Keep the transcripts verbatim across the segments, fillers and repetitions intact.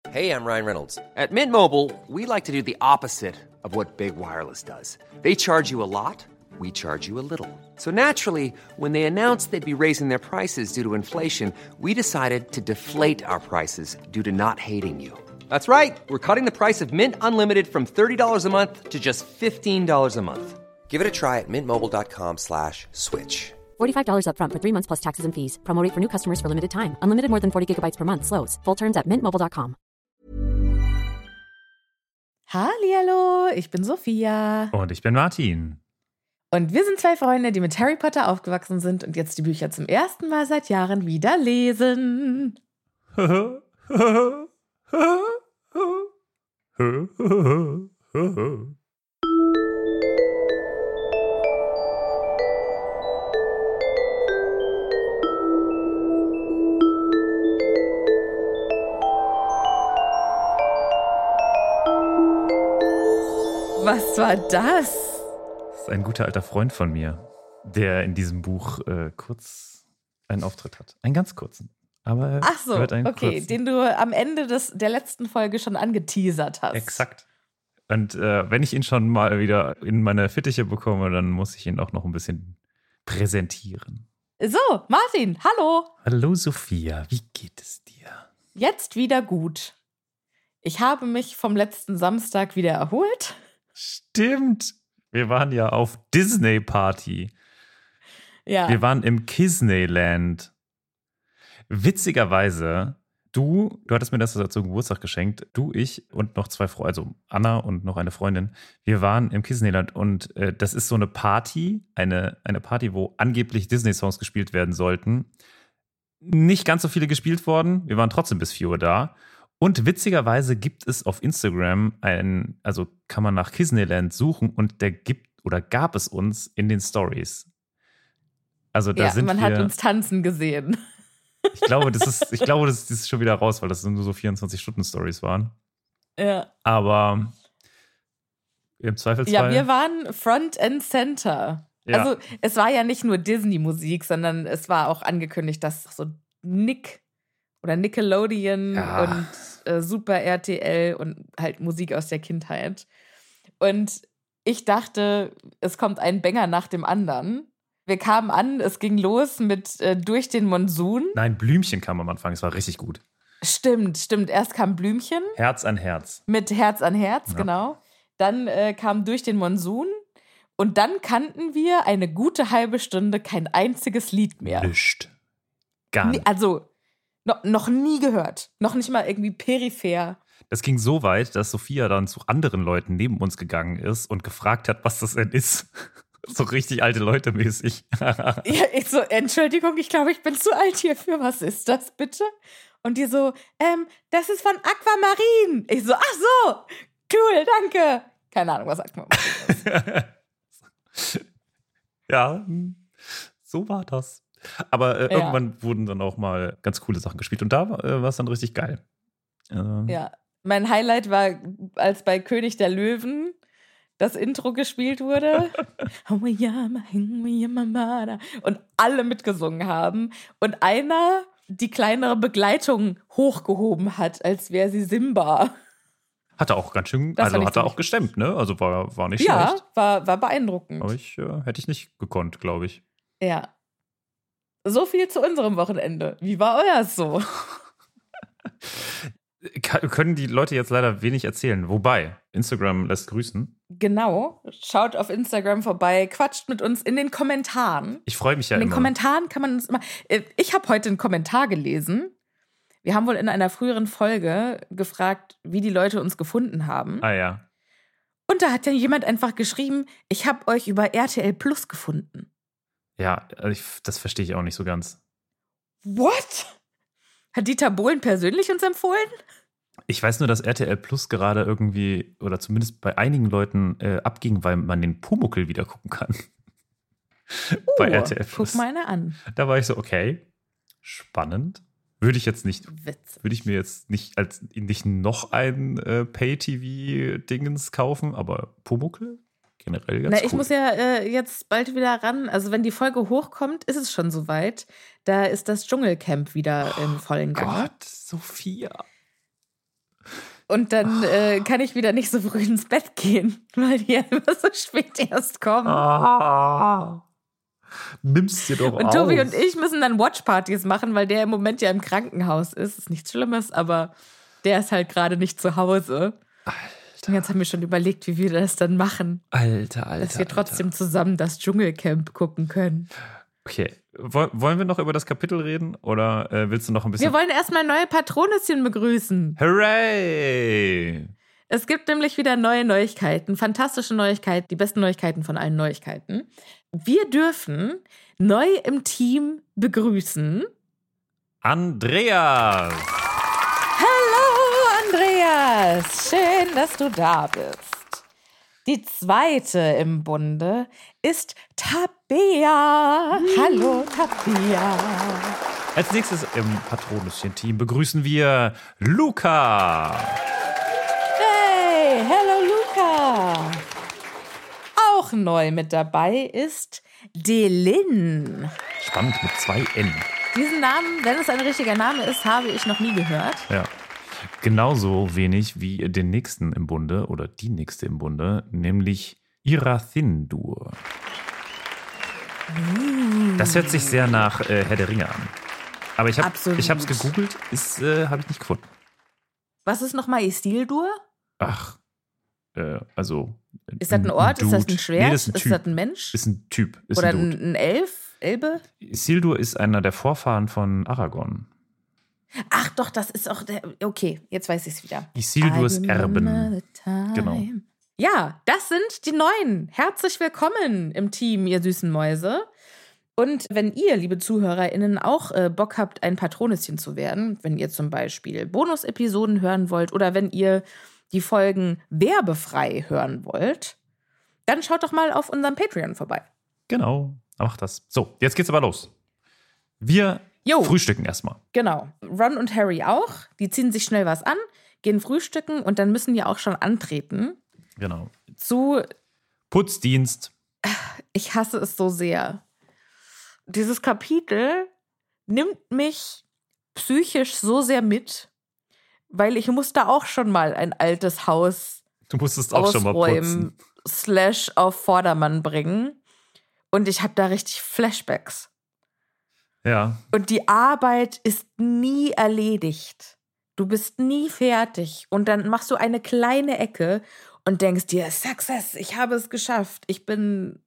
Hey, I'm Ryan Reynolds. At Mint Mobile, we like to do the opposite of what Big Wireless does. They charge you a lot, we charge you a little. So naturally, when they announced they'd be raising their prices due to inflation, we decided to deflate our prices due to not hating you. That's right. We're cutting the price of Mint Unlimited from thirty dollars a month to just fifteen dollars a month. Give it a try at mintmobile.com slash switch. forty-five dollars up front for three months plus taxes and fees. Promo rate for new customers for limited time. Unlimited more than forty gigabytes per month. Slows full terms at mint mobile dot com. Hallihallo, ich bin Sophia. Und ich bin Martin. Und wir sind zwei Freunde, die mit Harry Potter aufgewachsen sind und jetzt die Bücher zum ersten Mal seit Jahren wieder lesen. Was war das? Das ist ein guter alter Freund von mir, der in diesem Buch äh, kurz einen Auftritt hat. Einen ganz kurzen. Aber Ach so, einen okay, kurzen. den du am Ende des, der letzten Folge schon angeteasert hast. Exakt. Und äh, wenn ich ihn schon mal wieder in meine Fittiche bekomme, dann muss ich ihn auch noch ein bisschen präsentieren. So, Martin, hallo. Hallo Sophia, wie geht es dir? Jetzt wieder gut. Ich habe mich vom letzten Samstag wieder erholt. Stimmt. Wir waren ja auf Disney-Party. Ja. Wir waren im Kisneyland. Witzigerweise, du, du hattest mir das zum Geburtstag geschenkt, du, ich und noch zwei Freunde, also Anna und noch eine Freundin, wir waren im Kisneyland und äh, das ist so eine Party, eine, eine Party, wo angeblich Disney-Songs gespielt werden sollten. Nicht ganz so viele gespielt worden, wir waren trotzdem bis vier Uhr da. Und witzigerweise gibt es auf Instagram einen, also kann man nach Kisneyland suchen und der gibt oder gab es uns in den Stories. Also da ja, sind man wir, hat uns tanzen gesehen. Ich glaube, das ist, ich glaube, das ist schon wieder raus, weil das nur so vierundzwanzig-Stunden-Stories waren. Ja. Aber im Zweifelsfall. Ja, wir waren Front and Center. Ja. Also es war ja nicht nur Disney-Musik, sondern es war auch angekündigt, dass so Nick oder Nickelodeon Ja. und äh, Super R T L und halt Musik aus der Kindheit. Und ich dachte, es kommt ein Banger nach dem anderen. Wir kamen an, es ging los mit äh, Durch den Monsun. Nein, Blümchen kam am Anfang, es war richtig gut. Stimmt, stimmt. Erst kam Blümchen. Herz an Herz. Mit Herz an Herz, Ja. genau. Dann äh, kam Durch den Monsun. Und dann kannten wir eine gute halbe Stunde kein einziges Lied mehr. Nischt. Gar Nie, nicht. also no, noch nie gehört. Noch nicht mal irgendwie peripher. Das ging so weit, dass Sophia dann zu anderen Leuten neben uns gegangen ist und gefragt hat, was das denn ist. So richtig alte Leute mäßig. Ja, ich so, Entschuldigung, ich glaube, ich bin zu alt hierfür. Was ist das bitte? Und die so, ähm, das ist von Aquamarin. Ich so, ach so, cool, danke. Keine Ahnung, was Aquamarin ist. Ja, so war das. Aber äh, Ja. irgendwann wurden dann auch mal ganz coole Sachen gespielt. Und da äh, war es dann richtig geil. Ähm, Ja, mein Highlight war, als bei König der Löwen das Intro gespielt wurde. Und alle mitgesungen haben. Und einer die kleinere Begleitung hochgehoben hat, als wäre sie Simba. Hat er auch ganz schön, Das also fand ich hat er ziemlich auch gestemmt, ne? Also war, war nicht Ja, schlecht. war, war beeindruckend. Aber ich äh, hätte ich nicht gekonnt, glaube ich. Ja. So viel zu unserem Wochenende. Wie war euers so? Ka- können die Leute jetzt leider wenig erzählen. Wobei, Instagram lässt grüßen. Genau. Schaut auf Instagram vorbei, quatscht mit uns in den Kommentaren. Ich freue mich ja In den immer. Kommentaren kann man uns immer. Äh, Ich habe heute einen Kommentar gelesen. Wir haben wohl in einer früheren Folge gefragt, wie die Leute uns gefunden haben. Ah ja. Und da hat dann jemand einfach geschrieben, ich habe euch über R T L Plus gefunden. Ja, also ich, das verstehe ich auch nicht so ganz. What? Hat Dieter Bohlen persönlich uns empfohlen? Ich weiß nur, dass R T L Plus gerade irgendwie, oder zumindest bei einigen Leuten, äh, abging, weil man den Pumuckl wieder gucken kann. Bei Oh, R T L Plus. Guck mal einer an. Da war ich so, okay, spannend. Würde ich jetzt nicht, Witz. würde ich mir jetzt nicht als nicht noch ein äh, Pay-T V-Dingens kaufen, aber Pumuckl generell ganz Na, ich cool. muss ja äh, jetzt bald wieder ran. Also wenn die Folge hochkommt, ist es schon soweit. Da ist das Dschungelcamp wieder im vollen Gange. Gott, Sophia. Und dann äh, kann ich wieder nicht so früh ins Bett gehen, weil die ja immer so spät erst kommen. Ah, nimm's dir doch Und Tobi auf. und ich müssen dann Watchpartys machen, weil der im Moment ja im Krankenhaus ist. Ist nichts Schlimmes, aber der ist halt gerade nicht zu Hause. Alter. Und jetzt haben wir schon überlegt, wie wir das dann machen. Alter, Alter. Dass wir trotzdem Alter. zusammen das Dschungelcamp gucken können. Okay. Woll- Wollen wir noch über das Kapitel reden? Oder äh, willst du noch ein bisschen. Wir wollen erstmal neue Patronüschen begrüßen. Hooray! Es gibt nämlich wieder neue Neuigkeiten, fantastische Neuigkeiten, die besten Neuigkeiten von allen Neuigkeiten. Wir dürfen neu im Team begrüßen. Andreas! Hallo Andreas, schön, dass du da bist. Die zweite im Bunde ist Tabea. Hallo Tabea. Als nächstes im Patronüschen-Team begrüßen wir Luca. Hey, hello Luca. Auch neu mit dabei ist Delin. Spannend mit zwei N. Diesen Namen, wenn es ein richtiger Name ist, habe ich noch nie gehört. Ja. Genauso wenig wie den nächsten im Bunde oder die nächste im Bunde, nämlich Irathindur. Das hört sich sehr nach äh, Herr der Ringe an. Aber ich habe Absolut. ich habe es gegoogelt, ist äh, habe ich nicht gefunden. Was ist nochmal Isildur? Ach, äh, also Ist das ein Ort? Ist das Dude. ein Schwert? Nee, das ist ein ist Typ. das ein Mensch? Ist ein Typ. Ist Oder ein Dude. ein, ein Elf? Elbe? Isildur ist einer der Vorfahren von Aragorn. Ach doch, das ist auch der. Okay, jetzt weiß ich es wieder. Isildurs I Erben. remember the time. Genau. Ja, das sind die Neuen. Herzlich willkommen im Team, ihr süßen Mäuse. Und wenn ihr, liebe ZuhörerInnen, auch äh, Bock habt, ein Patronüschen zu werden, wenn ihr zum Beispiel Bonus-Episoden hören wollt oder wenn ihr die Folgen werbefrei hören wollt, dann schaut doch mal auf unserem Patreon vorbei. Genau, mach das. So, jetzt geht's aber los. Wir Jo. frühstücken erstmal. Genau. Ron und Harry auch. Die ziehen sich schnell was an, gehen frühstücken und dann müssen die auch schon antreten Genau. zu, Putzdienst. ich hasse es so sehr. Dieses Kapitel nimmt mich psychisch so sehr mit, weil ich musste auch schon mal ein altes Haus Du musstest auch schon mal putzen. ausräumen, slash auf Vordermann bringen. Und ich habe da richtig Flashbacks. Ja. Und die Arbeit ist nie erledigt. Du bist nie fertig. Und dann machst du eine kleine Ecke und denkst dir, Success, ich habe es geschafft. Ich bin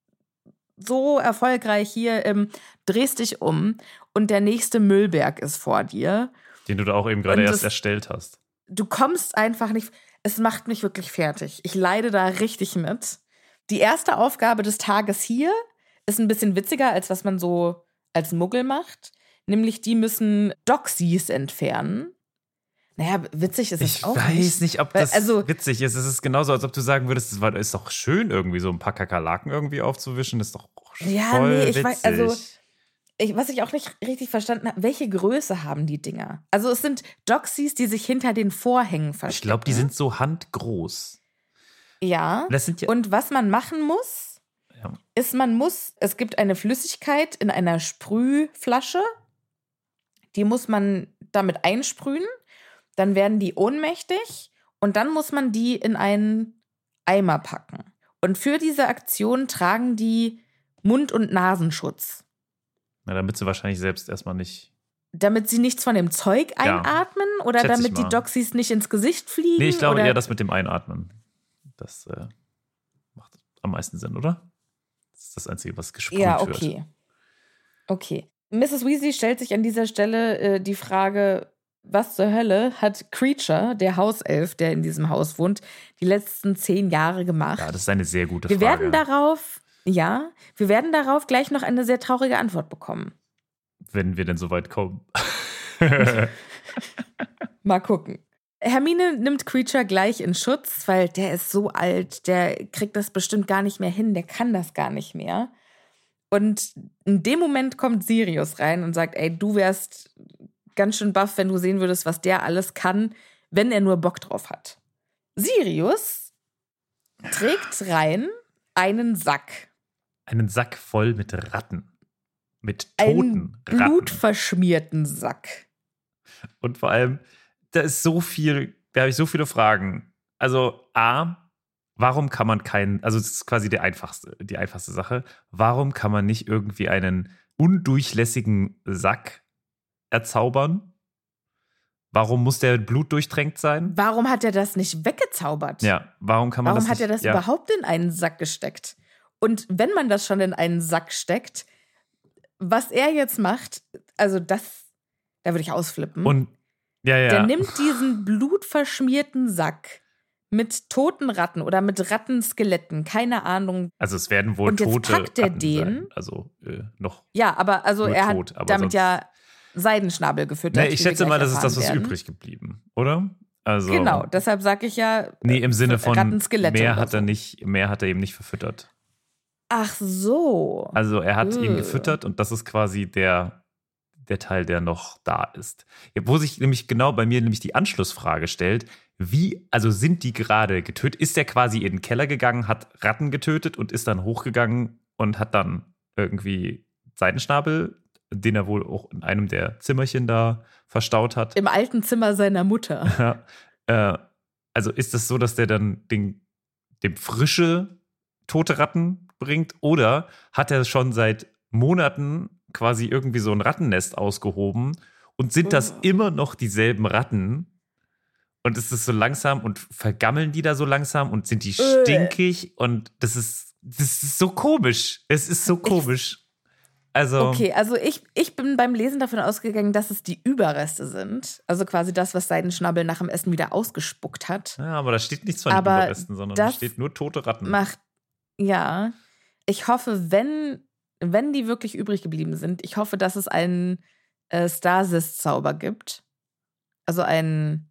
so erfolgreich hier, ähm, drehst dich um und der nächste Müllberg ist vor dir. Den du da auch eben gerade Und erst das- erstellt hast. Du kommst einfach nicht, es macht mich wirklich fertig. Ich leide da richtig mit. Die erste Aufgabe des Tages hier ist ein bisschen witziger, als was man so als Muggel macht. Nämlich, die müssen Doxies entfernen. Naja, witzig ist es Ich auch weiß nicht. nicht, ob Weil, das also- witzig ist. Es ist genauso, als ob du sagen würdest, es war- ist doch schön, irgendwie so ein paar Kakerlaken irgendwie aufzuwischen. Das ist doch Ja, voll nee, ich witzig. weiß, also ich, was ich auch nicht richtig verstanden habe, welche Größe haben die Dinger? Also es sind Doxies, die sich hinter den Vorhängen verstecken. ich glaube, die sind so handgroß. Ja. Das sind ja- Und was man machen muss, Ja. ist, man muss, es gibt eine Flüssigkeit in einer Sprühflasche, die muss man damit einsprühen, dann werden die ohnmächtig und dann muss man die in einen Eimer packen. Und für diese Aktion tragen die Mund- und Nasenschutz, Na, damit sie wahrscheinlich selbst erstmal nicht. damit sie nichts von dem Zeug Ja. einatmen oder Schätze ich damit die mal. Doxies nicht ins Gesicht fliegen. Nee, ich glaube oder? eher das mit dem Einatmen. Das äh, macht am meisten Sinn, oder? Das ist das Einzige, was gesprüht Ja, wird. okay. Okay. Misses Weasley stellt sich an dieser Stelle äh, die Frage, was zur Hölle hat Creature, der Hauself, der in diesem Haus wohnt, die letzten zehn Jahre gemacht? Ja, das ist eine sehr gute wir Frage. werden darauf, ja, wir werden darauf gleich noch eine sehr traurige Antwort bekommen. Wenn wir denn so weit kommen. Mal gucken. Hermine nimmt Creature gleich in Schutz, weil der ist so alt, der kriegt das bestimmt gar nicht mehr hin, der kann das gar nicht mehr. Und in dem Moment kommt Sirius rein und sagt, ey, du wärst ganz schön baff, wenn du sehen würdest, was der alles kann, wenn er nur Bock drauf hat. Sirius trägt rein einen Sack. Einen Sack voll mit Ratten. Mit Einen toten Ratten. blutverschmierten Sack. Und vor allem, da ist so viel da habe ich so viele Fragen. Also A, warum kann man keinen, also das ist quasi die einfachste, die einfachste Sache, warum kann man nicht irgendwie einen undurchlässigen Sack erzaubern? Warum muss der blutdurchtränkt sein? Warum hat er das nicht weggezaubert? Ja, warum kann man Warum das hat nicht, er das ja. überhaupt in einen Sack gesteckt? Und wenn man das schon in einen Sack steckt, was er jetzt macht, also das, da würde ich ausflippen. Und, ja, ja. Der nimmt diesen blutverschmierten Sack mit toten Ratten oder mit Rattenskeletten, keine Ahnung. Also es werden wohl Und jetzt tote packt er Ratten den. sein. Also äh, noch. Ja, aber also Nur er tot, hat aber damit sonst- ja Seidenschnabel gefüttert. Nee, wie ich wir schätze gleich mal, das ist das, erfahren was werden. übrig geblieben, oder? Also, Genau, deshalb sage ich ja. Nee, im Sinne von Rattenskelette mehr oder hat er so. nicht, mehr hat er eben nicht verfüttert. Ach so. Also er hat ihn Ugh. gefüttert und das ist quasi der, der Teil, der noch da ist. Ja, wo sich nämlich genau bei mir nämlich die Anschlussfrage stellt, wie, also sind die gerade getötet? Ist der quasi in den Keller gegangen, hat Ratten getötet und ist dann hochgegangen und hat dann irgendwie Seidenschnabel, den er wohl auch in einem der Zimmerchen da verstaut hat. Im alten Zimmer seiner Mutter. Ja, äh, also ist das so, dass der dann den, dem frische tote Ratten bringt? Oder hat er schon seit Monaten quasi irgendwie so ein Rattennest ausgehoben und sind das Oh. immer noch dieselben Ratten? Und ist es so langsam und vergammeln die da so langsam und sind die Äh. stinkig? Und das ist, das ist so komisch. Es ist so komisch. Also, Okay, also ich, ich bin beim Lesen davon ausgegangen, dass es die Überreste sind. Also quasi das, was Seidenschnabel nach dem Essen wieder ausgespuckt hat. ja, aber da steht nichts von Aber Überresten, sondern da das steht nur tote Ratten. Macht, ja. Ich hoffe, wenn, wenn die wirklich übrig geblieben sind, ich hoffe, dass es einen äh, Stasis-Zauber gibt. Also einen,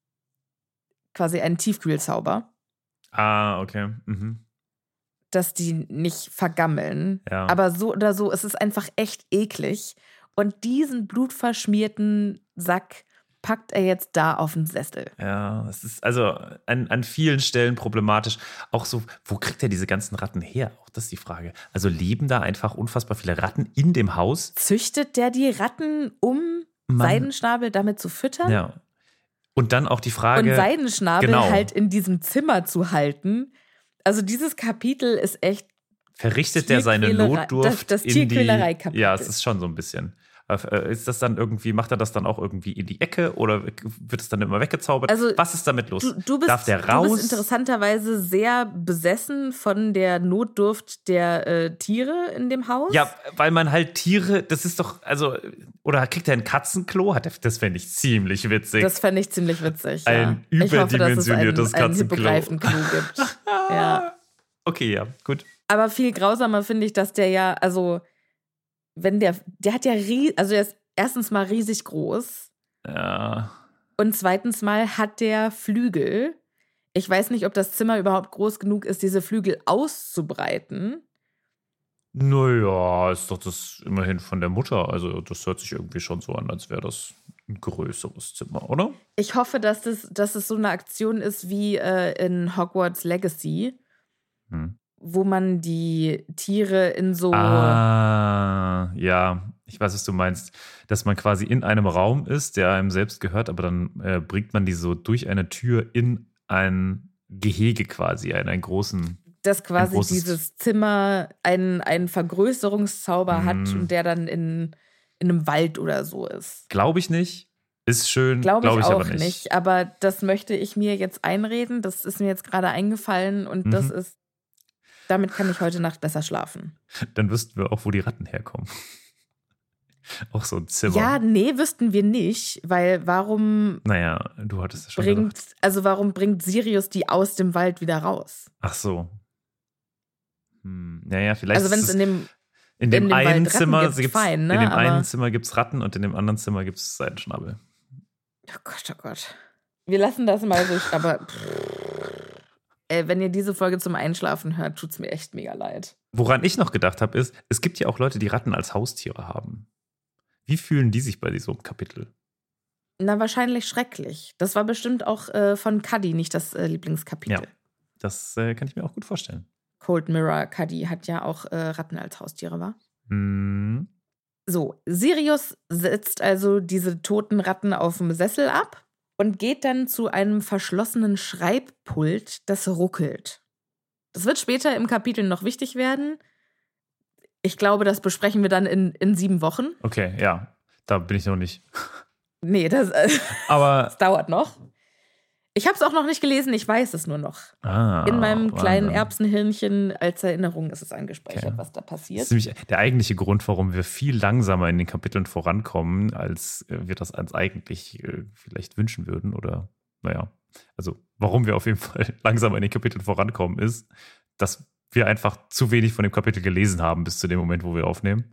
quasi einen Tiefkühlzauber, Ah, okay. Mhm. dass die nicht vergammeln. Ja. Aber so oder so, es ist einfach echt eklig. Und diesen blutverschmierten Sack packt er jetzt da auf den Sessel. Ja, es ist also an, an vielen Stellen problematisch. Auch so, wo kriegt er diese ganzen Ratten her? Auch das ist die Frage. Also leben da einfach unfassbar viele Ratten in dem Haus? Züchtet der die Ratten, um Mann. Seidenschnabel damit zu füttern? Ja. Und dann auch die Frage. Und Seidenschnabel genau. halt in diesem Zimmer zu halten. Also dieses Kapitel ist echt verrichtet der seine Tierquälerei- Notdurft das- das in die. Tierquälerei-Kapitel. Ja, es ist schon so ein bisschen. Äh, Ist das dann irgendwie, macht er das dann auch irgendwie in die Ecke oder wird es dann immer weggezaubert? Also, was ist damit los? Du, du, bist, Darf der du raus? bist interessanterweise sehr besessen von der Notdurft der äh, Tiere in dem Haus. Ja, weil man halt Tiere, das ist doch, also, oder kriegt er ein Katzenklo? Hat er, das fände ich ziemlich witzig. Das fände ich ziemlich witzig. Ein ja. Ich hoffe, dass es ein, überdimensioniertes ein Katzenklo. Hippogreifen-Klo gibt. Ja. Okay, ja, gut. Aber viel grausamer finde ich, dass der ja, also, wenn der, der hat ja, rie- also der ist erstens mal riesig groß Ja. und zweitens mal hat der Flügel. Ich weiß nicht, ob das Zimmer überhaupt groß genug ist, diese Flügel auszubreiten. Naja, ist doch das immerhin von der Mutter. Also, das hört sich irgendwie schon so an, als wäre das ein größeres Zimmer, oder? Ich hoffe, dass, das, dass es so eine Aktion ist wie äh, in Hogwarts Legacy, Hm. wo man die Tiere in so. Ah, ja, ich weiß, was du meinst. Dass man quasi in einem Raum ist, der einem selbst gehört, aber dann äh, bringt man die so durch eine Tür in ein Gehege quasi, in einen großen. dass quasi großes- dieses Zimmer einen, einen Vergrößerungszauber hat Mm. und der dann in, in einem Wald oder so ist. Glaube ich nicht. Ist schön, Glaube glaube ich ich, auch aber nicht. nicht. Aber das möchte ich mir jetzt einreden. Das ist mir jetzt gerade eingefallen und das Mhm. ist, damit kann ich heute Nacht besser schlafen. Dann wüssten wir auch, wo die Ratten herkommen. Auch so ein Zimmer. Ja, nee, wüssten wir nicht, weil warum Naja, du hattest es schon gesagt. bringt, also warum bringt Sirius die aus dem Wald wieder raus? Ach so. Hm, naja, vielleicht Also wenn ist es es in dem, in dem in dem Wald einen Ratten Zimmer gibt, gibt's, fein, ne, in dem aber- einen Zimmer gibt's Ratten und in dem anderen Zimmer gibt's Seidenschnabel. oh Gott, oh Gott. Wir lassen das mal so, aber ey, wenn ihr diese Folge zum Einschlafen hört, tut's mir echt mega leid. Woran ich noch gedacht habe, ist, es gibt ja auch Leute, die Ratten als Haustiere haben. Wie fühlen die sich bei diesem Kapitel? Na, wahrscheinlich schrecklich. Das war bestimmt auch äh, von Cuddy nicht das äh, Lieblingskapitel. Ja. Das äh, kann ich mir auch gut vorstellen. Cold Mirror Cuddy hat ja auch äh, Ratten als Haustiere, war. Hm. So, Sirius setzt also diese toten Ratten auf dem Sessel ab und geht dann zu einem verschlossenen Schreibpult, das ruckelt. Das wird später im Kapitel noch wichtig werden. Ich glaube, das besprechen wir dann in, in sieben Wochen. Okay, ja, da bin ich noch nicht. Nee, das, äh, Aber das dauert noch. Ich habe es auch noch nicht gelesen, ich weiß es nur noch. ah, In meinem Wahnsinn. kleinen Erbsenhirnchen als Erinnerung ist es eingespeichert, Okay. was da Das passiert. ist nämlich der eigentliche Grund, warum wir viel langsamer in den Kapiteln vorankommen, als äh, wir das uns eigentlich äh, vielleicht wünschen würden. Oder, naja, also warum wir auf jeden Fall langsamer in den Kapiteln vorankommen, ist, dass wir einfach zu wenig von dem Kapitel gelesen haben bis zu dem Moment, wo wir aufnehmen.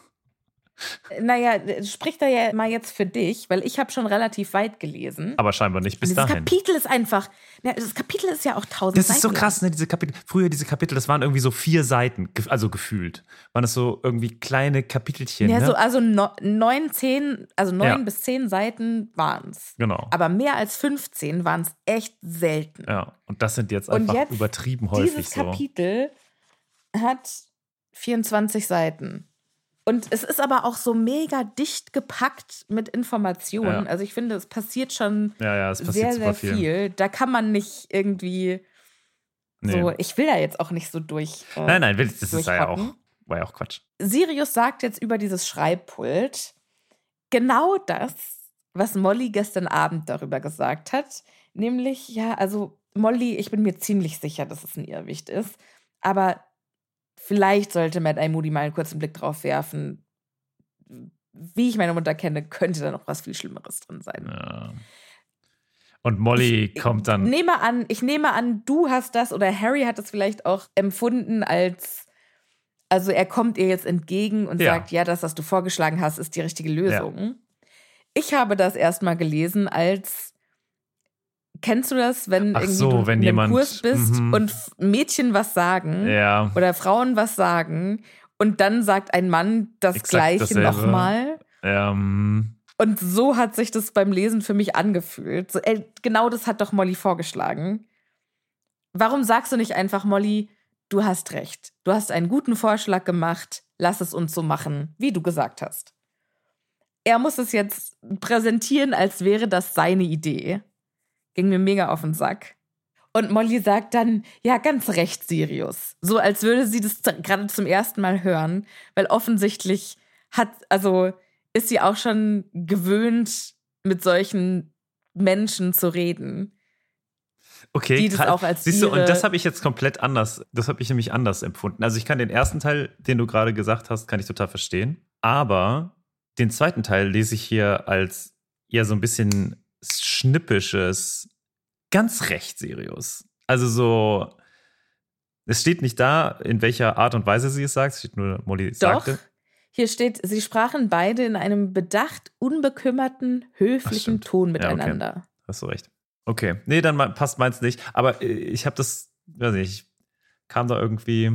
Naja, sprich da ja mal jetzt für dich, weil ich habe schon relativ weit gelesen. Aber scheinbar nicht bis Und dieses dahin. Kapitel ist einfach, ja, das Kapitel ist ja auch tausend Das ist so Seiten krass, ne? Diese Kapitel. Früher diese Kapitel, das waren irgendwie so vier Seiten, ge- also gefühlt. Waren das so irgendwie kleine Kapitelchen, lang. Ja, ne? so, also no, neun, zehn, also neun Ja. bis zehn Seiten waren es. Genau. Aber mehr als fünfzehn waren es echt selten. Ja, und das sind jetzt Und einfach jetzt übertrieben häufig Dieses so. Kapitel hat vierundzwanzig Seiten. Und es ist aber auch so mega dicht gepackt mit Informationen. Ja. Also ich finde, es passiert schon Ja, ja, es passiert sehr, super sehr viel. viel. Da kann man nicht irgendwie so, Nee. ich will da jetzt auch nicht so durch. Äh, Nein, nein, das ist ja auch, durchhocken. war ja auch Quatsch. Sirius sagt jetzt über dieses Schreibpult genau das, was Molly gestern Abend darüber gesagt hat. Nämlich, ja, also Molly, ich bin mir ziemlich sicher, dass es ein Irrwicht ist. Aber vielleicht sollte Mad Eye Moody mal einen kurzen Blick drauf werfen. Wie ich meine Mutter kenne, könnte da noch was viel Schlimmeres drin sein. Ja. Und Molly Ich kommt dann. Nehme an, ich nehme an, du hast das oder Harry hat das vielleicht auch empfunden als, also er kommt ihr jetzt entgegen und Ja. sagt, ja, das, was du vorgeschlagen hast, ist die richtige Lösung. Ich habe das erstmal gelesen als, kennst du das, wenn Ach irgendwie so, du wenn in einem jemand- Kurs bist mhm. und F- Mädchen was sagen Ja, oder Frauen was sagen und dann sagt ein Mann das Exakt Gleiche dasselbe. nochmal. ähm, Und so hat sich das beim Lesen für mich angefühlt. So, ey, genau das hat doch Molly vorgeschlagen. Warum sagst du nicht einfach, Molly, du hast recht. Du hast einen guten Vorschlag gemacht. Lass es uns so machen, wie du gesagt hast. Er muss es jetzt präsentieren, als wäre das seine Idee. Ging mir mega auf den Sack. Und Molly sagt dann, ja, ganz recht, Sirius. So, als würde sie das z- gerade zum ersten Mal hören. Weil offensichtlich hat, also ist sie auch schon gewöhnt, mit solchen Menschen zu reden. okay, Die das krass. auch als Siehst du, ihre- und das habe ich jetzt komplett anders, das habe ich nämlich anders empfunden. Also ich kann den ersten Teil, den du gerade gesagt hast, kann ich total verstehen. Aber den zweiten Teil lese ich hier als eher so ein bisschen schnippisches, ganz recht, Sirius. Also so, es steht nicht da, in welcher Art und Weise sie es sagt, es steht nur, Molly Doch, sagte. hier steht, sie sprachen beide in einem bedacht, unbekümmerten, höflichen stimmt. Ton Ja, okay. miteinander. Hast du recht. Okay, nee, dann me- passt meins nicht. Aber äh, ich habe das, weiß nicht, ich kam da irgendwie.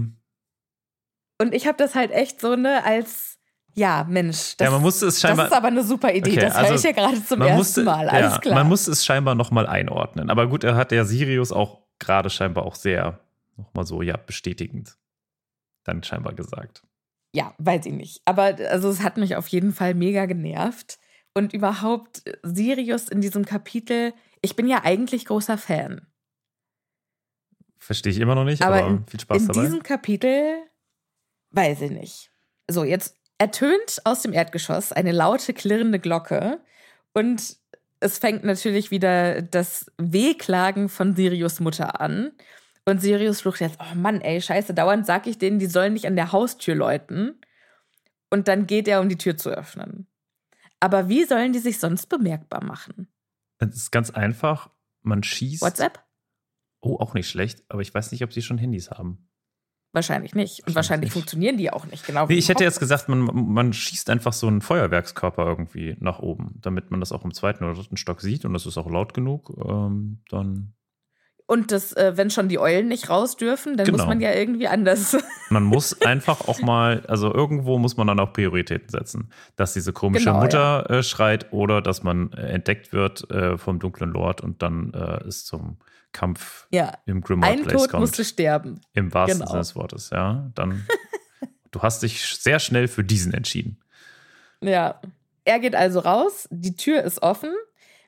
Und ich habe das halt echt so, ne, als, ja, Mensch, das, Ja, man musste es scheinbar- das ist aber eine super Idee. Okay, das höre also ich ja gerade zum man ersten musste, Mal. Alles ja, klar. Man musste es scheinbar nochmal einordnen. Aber gut, er hat der Sirius auch gerade scheinbar auch sehr, nochmal so, ja, bestätigend dann scheinbar gesagt. Ja, weiß ich nicht. Aber also es hat mich auf jeden Fall mega genervt. Und überhaupt Sirius in diesem Kapitel, ich bin ja eigentlich großer Fan. Verstehe ich immer noch nicht, Aber aber, in, viel Spaß in dabei. diesem Kapitel, weiß ich nicht. So, jetzt ertönt aus dem Erdgeschoss eine laute, klirrende Glocke. Und es fängt natürlich wieder das Wehklagen von Sirius Mutter an. Und Sirius flucht jetzt, oh Mann, ey, scheiße, dauernd sag ich denen, die sollen nicht an der Haustür läuten. Und dann geht er, um die Tür zu öffnen. Aber wie sollen die sich sonst bemerkbar machen? Es ist ganz einfach, man schießt. WhatsApp? Oh, auch nicht schlecht, aber ich weiß nicht, ob sie schon Handys haben. Wahrscheinlich nicht. Und Wahrscheinlich wahrscheinlich nicht. funktionieren die auch nicht. Genau wie Nee, ich im hätte Kopf. jetzt gesagt, man, man schießt einfach so einen Feuerwerkskörper irgendwie nach oben, damit man das auch im zweiten oder dritten Stock sieht und das ist auch laut genug. Ähm, dann Und das, äh, wenn schon die Eulen nicht raus dürfen, dann Genau. muss man ja irgendwie anders. Man muss einfach auch mal, also irgendwo muss man dann auch Prioritäten setzen. Dass diese komische Genau, Mutter äh, schreit oder dass man äh, entdeckt wird äh, vom dunklen Lord und dann äh, es zum Kampf Ja. im Grimmauld Ein Place Tod kommt. musste sterben. Im wahrsten Genau. Sinne des Wortes, ja. Dann, du hast dich sehr schnell für diesen entschieden. Ja. Er geht also raus, die Tür ist offen.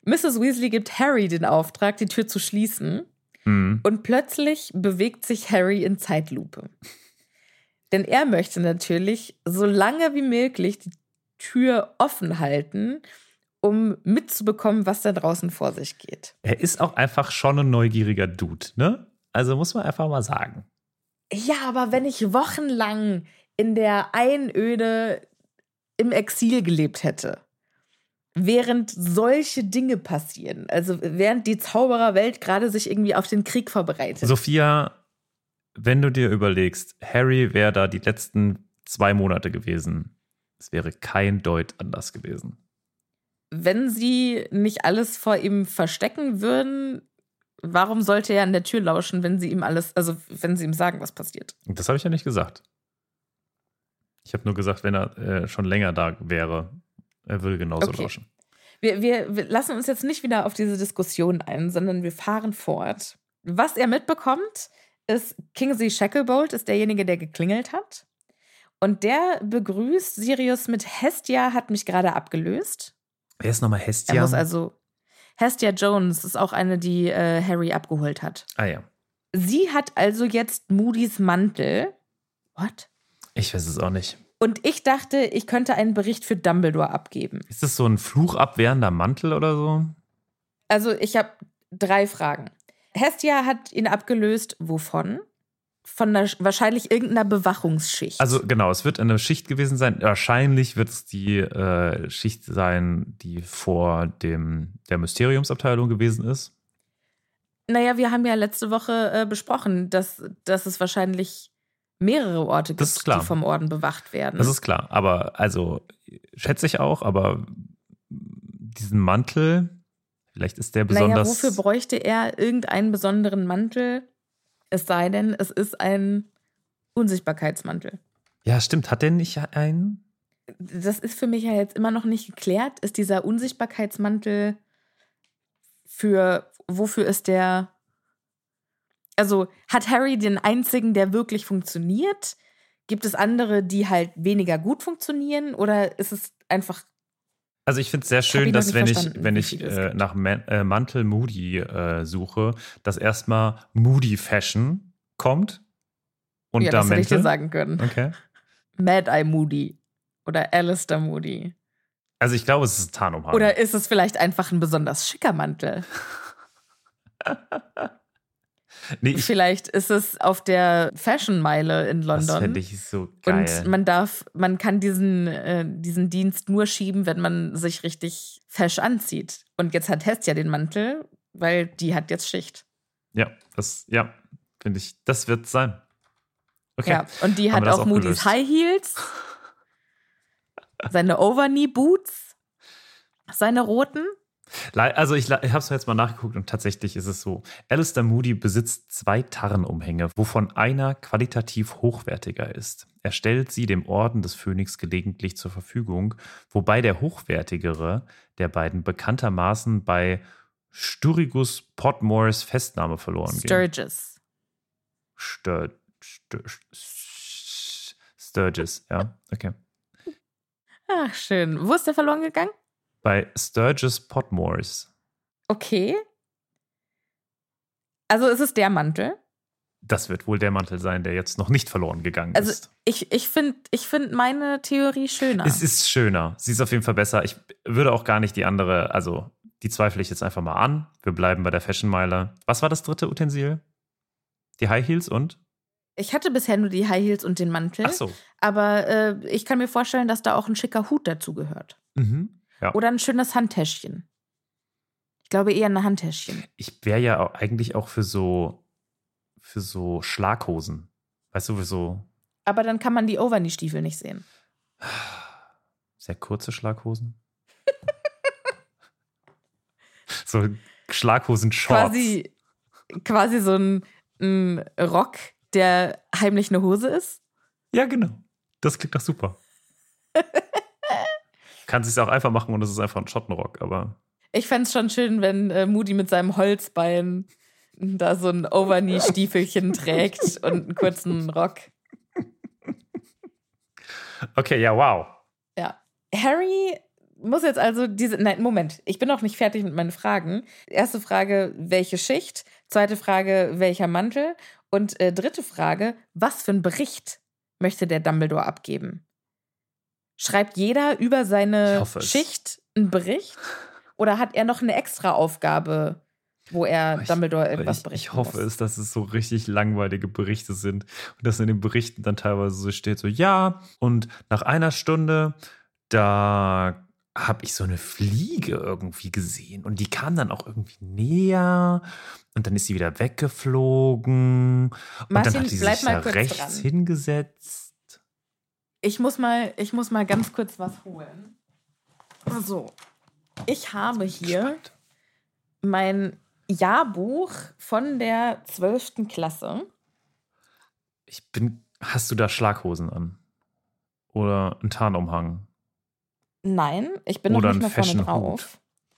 Misses Weasley gibt Harry den Auftrag, die Tür zu schließen. Mhm. Und plötzlich bewegt sich Harry in Zeitlupe. Denn er möchte natürlich so lange wie möglich die Tür offen halten, um mitzubekommen, was da draußen vor sich geht. Er ist auch einfach schon ein neugieriger Dude, ne? Also muss man einfach mal sagen. Ja, aber wenn ich wochenlang in der Einöde im Exil gelebt hätte, während solche Dinge passieren, also während die Zaubererwelt gerade sich irgendwie auf den Krieg vorbereitet. Sophia, wenn du dir überlegst, Harry wäre da die letzten zwei Monate gewesen, es wäre kein Deut anders gewesen. Wenn sie nicht alles vor ihm verstecken würden, warum sollte er an der Tür lauschen, wenn sie ihm alles, also wenn sie ihm sagen, was passiert? Das habe ich ja nicht gesagt. Ich habe nur gesagt, wenn er äh, schon länger da wäre, er würde genauso Okay. lauschen. Wir, wir, wir lassen uns jetzt nicht wieder auf diese Diskussion ein, sondern wir fahren fort. Was er mitbekommt, ist, Kingsley Shacklebolt ist derjenige, der geklingelt hat. Und der begrüßt Sirius mit: Hestia hat mich gerade abgelöst. Wer ist nochmal Hestia? Er muss also. Hestia Jones ist auch eine, die äh, Harry abgeholt hat. Ah ja. Sie hat also jetzt Moody's Mantel. What? Ich weiß es auch nicht. Und ich dachte, ich könnte einen Bericht für Dumbledore abgeben. Ist das so ein fluchabwehrender Mantel oder so? Also ich habe drei Fragen. Hestia hat ihn abgelöst. Wovon? Von einer, wahrscheinlich irgendeiner Bewachungsschicht. Also genau, es wird eine Schicht gewesen sein. Wahrscheinlich wird es die äh, Schicht sein, die vor dem der Mysteriumsabteilung gewesen ist. Naja, wir haben ja letzte Woche äh, besprochen, dass, dass es wahrscheinlich mehrere Orte Das ist gibt, klar. die vom Orden bewacht werden. Das ist klar. Aber also schätze ich auch, aber diesen Mantel, vielleicht ist der besonders. Naja, wofür bräuchte er irgendeinen besonderen Mantel? Es sei denn, es ist ein Unsichtbarkeitsmantel. Ja, stimmt. Hat der nicht einen? Das ist für mich ja jetzt immer noch nicht geklärt. Ist dieser Unsichtbarkeitsmantel für, wofür ist der, also hat Harry den einzigen, der wirklich funktioniert? Gibt es andere, die halt weniger gut funktionieren? Oder ist es einfach. Also ich finde es sehr hab schön, ihn noch dass nicht wenn ich, verstanden, wenn wie ich viel es äh, gibt. nach Man äh, Mantel Moody äh, suche, dass erstmal Moody Fashion kommt und Ja, da das hätte ich dir Mäntel. sagen können. Okay. Mad Eye Moody oder Alistair Moody. Also ich glaube, es ist Tarnumhang. Oder ist es vielleicht einfach ein besonders schicker Mantel? nee, ich, Vielleicht ist es auf der Fashion-Meile in das London. fände ich so geil. Und man darf, man kann diesen, äh, diesen Dienst nur schieben, wenn man sich richtig fesch anzieht. Und jetzt hat Hestia den Mantel, weil die hat jetzt Schicht. ja, das, ja, finde ich, das wird sein. Okay. Ja, und die Haben hat wir das auch auch Moody's gelöst? High Heels, seine Overknee-Boots, seine roten. Le- Also ich, ich habe es jetzt mal nachgeguckt und tatsächlich ist es so. Alistair Moody besitzt zwei Tarnumhänge, wovon einer qualitativ hochwertiger ist. Er stellt sie dem Orden des Phönix gelegentlich zur Verfügung, wobei der hochwertigere der beiden bekanntermaßen bei Sturgis Podmores Festnahme verloren ging. Sturgis. Stur Stur Stur Sturgis, ja, okay. Ach, schön. Wo ist der verloren gegangen? Bei Sturgis Podmores. Okay. Also ist es der Mantel? Das wird wohl der Mantel sein, der jetzt noch nicht verloren gegangen Also ist. ich, ich finde ich find meine Theorie schöner. Es ist schöner. Sie ist auf jeden Fall besser. Ich würde auch gar nicht die andere, also die zweifle ich jetzt einfach mal an. Wir bleiben bei der Fashionmeile. Was war das dritte Utensil? Die High Heels und? Ich hatte bisher nur die High Heels und den Mantel. Ach so. Aber äh, ich kann mir vorstellen, dass da auch ein schicker Hut dazu gehört. Mhm. Ja. Oder ein schönes Handtäschchen. Ich glaube eher ein Handtäschchen. Ich wäre ja auch eigentlich auch für so, für so Schlaghosen. Weißt du, für so Aber dann kann man die Overknee-Stiefel nicht sehen. sehr kurze Schlaghosen. so Schlaghosen-Shorts. Quasi, quasi so ein, ein Rock, der heimlich eine Hose ist. Ja, genau. Das klingt doch super. Kann sich auch einfach machen und es ist einfach ein Schottenrock, aber. Ich fände es schon schön, wenn äh, Moody mit seinem Holzbein da so ein Overknee-Stiefelchen trägt und einen kurzen Rock. Okay, ja, wow. Ja. Harry muss jetzt also diese, nein, Moment, ich bin noch nicht fertig mit meinen Fragen. Erste Frage, welche Schicht? Zweite Frage, welcher Mantel? Und äh, dritte Frage, was für einen Bericht möchte der Dumbledore abgeben? Schreibt jeder über seine Schicht einen Bericht? Oder hat er noch eine extra Aufgabe, wo er ich, Dumbledore etwas ich, berichten Ich hoffe muss? es, dass es so richtig langweilige Berichte sind. Und dass in den Berichten dann teilweise so steht, so ja, und nach einer Stunde, da habe ich so eine Fliege irgendwie gesehen. Und die kam dann auch irgendwie näher. Und dann ist sie wieder weggeflogen. Und Martin, dann hat sie bleib sich mal da kurz rechts dran. hingesetzt. Ich muss mal, ich muss mal ganz kurz was holen. So, ich habe hier mein Jahrbuch von der zwölften Klasse. Ich bin, hast du da Schlaghosen an? Oder einen Tarnumhang? Nein, ich bin Oder noch nicht mehr vorne drauf.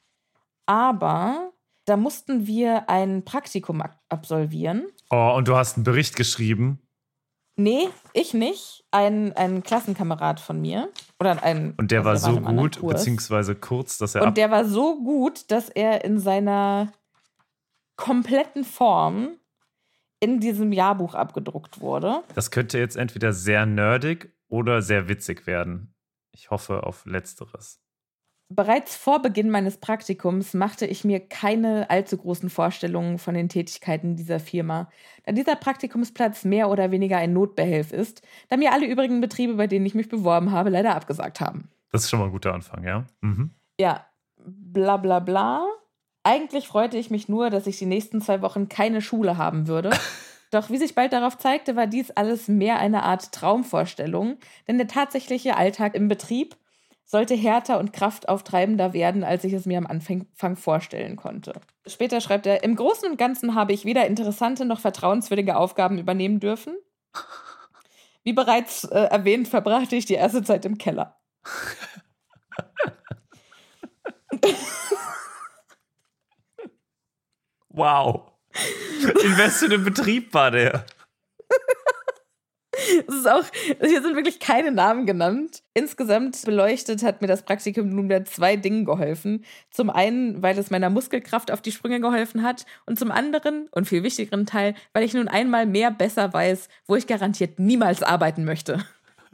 Aber da mussten wir ein Praktikum ab- absolvieren. Oh, und du hast einen Bericht geschrieben? Nee, ich nicht. Ein, ein Klassenkamerad von mir. Oder ein, und der also war der so in einem anderen gut, Kurs. beziehungsweise kurz, dass er Und ab- der war so gut, dass er in seiner kompletten Form in diesem Jahrbuch abgedruckt wurde. Das könnte jetzt entweder sehr nerdig oder sehr witzig werden. Ich hoffe auf Letzteres. Bereits vor Beginn meines Praktikums machte ich mir keine allzu großen Vorstellungen von den Tätigkeiten dieser Firma, da dieser Praktikumsplatz mehr oder weniger ein Notbehelf ist, da mir alle übrigen Betriebe, bei denen ich mich beworben habe, leider abgesagt haben. Das ist schon mal ein guter Anfang, ja? Mhm. Ja, bla bla bla. Eigentlich freute ich mich nur, dass ich die nächsten zwei Wochen keine Schule haben würde. Doch wie sich bald darauf zeigte, war dies alles mehr eine Art Traumvorstellung, denn der tatsächliche Alltag im Betrieb sollte härter und kraftauftreibender werden, als ich es mir am Anfang vorstellen konnte. Später schreibt er, im Großen und Ganzen habe ich weder interessante noch vertrauenswürdige Aufgaben übernehmen dürfen. Wie bereits äh, erwähnt, verbrachte ich die erste Zeit im Keller. Wow. In was für einem Betrieb war der? Es ist auch, hier sind wirklich keine Namen genannt. Insgesamt beleuchtet hat mir das Praktikum nunmehr zwei Dingen geholfen. Zum einen, weil es meiner Muskelkraft auf die Sprünge geholfen hat und zum anderen, und viel wichtigeren Teil, weil ich nun einmal mehr besser weiß, wo ich garantiert niemals arbeiten möchte.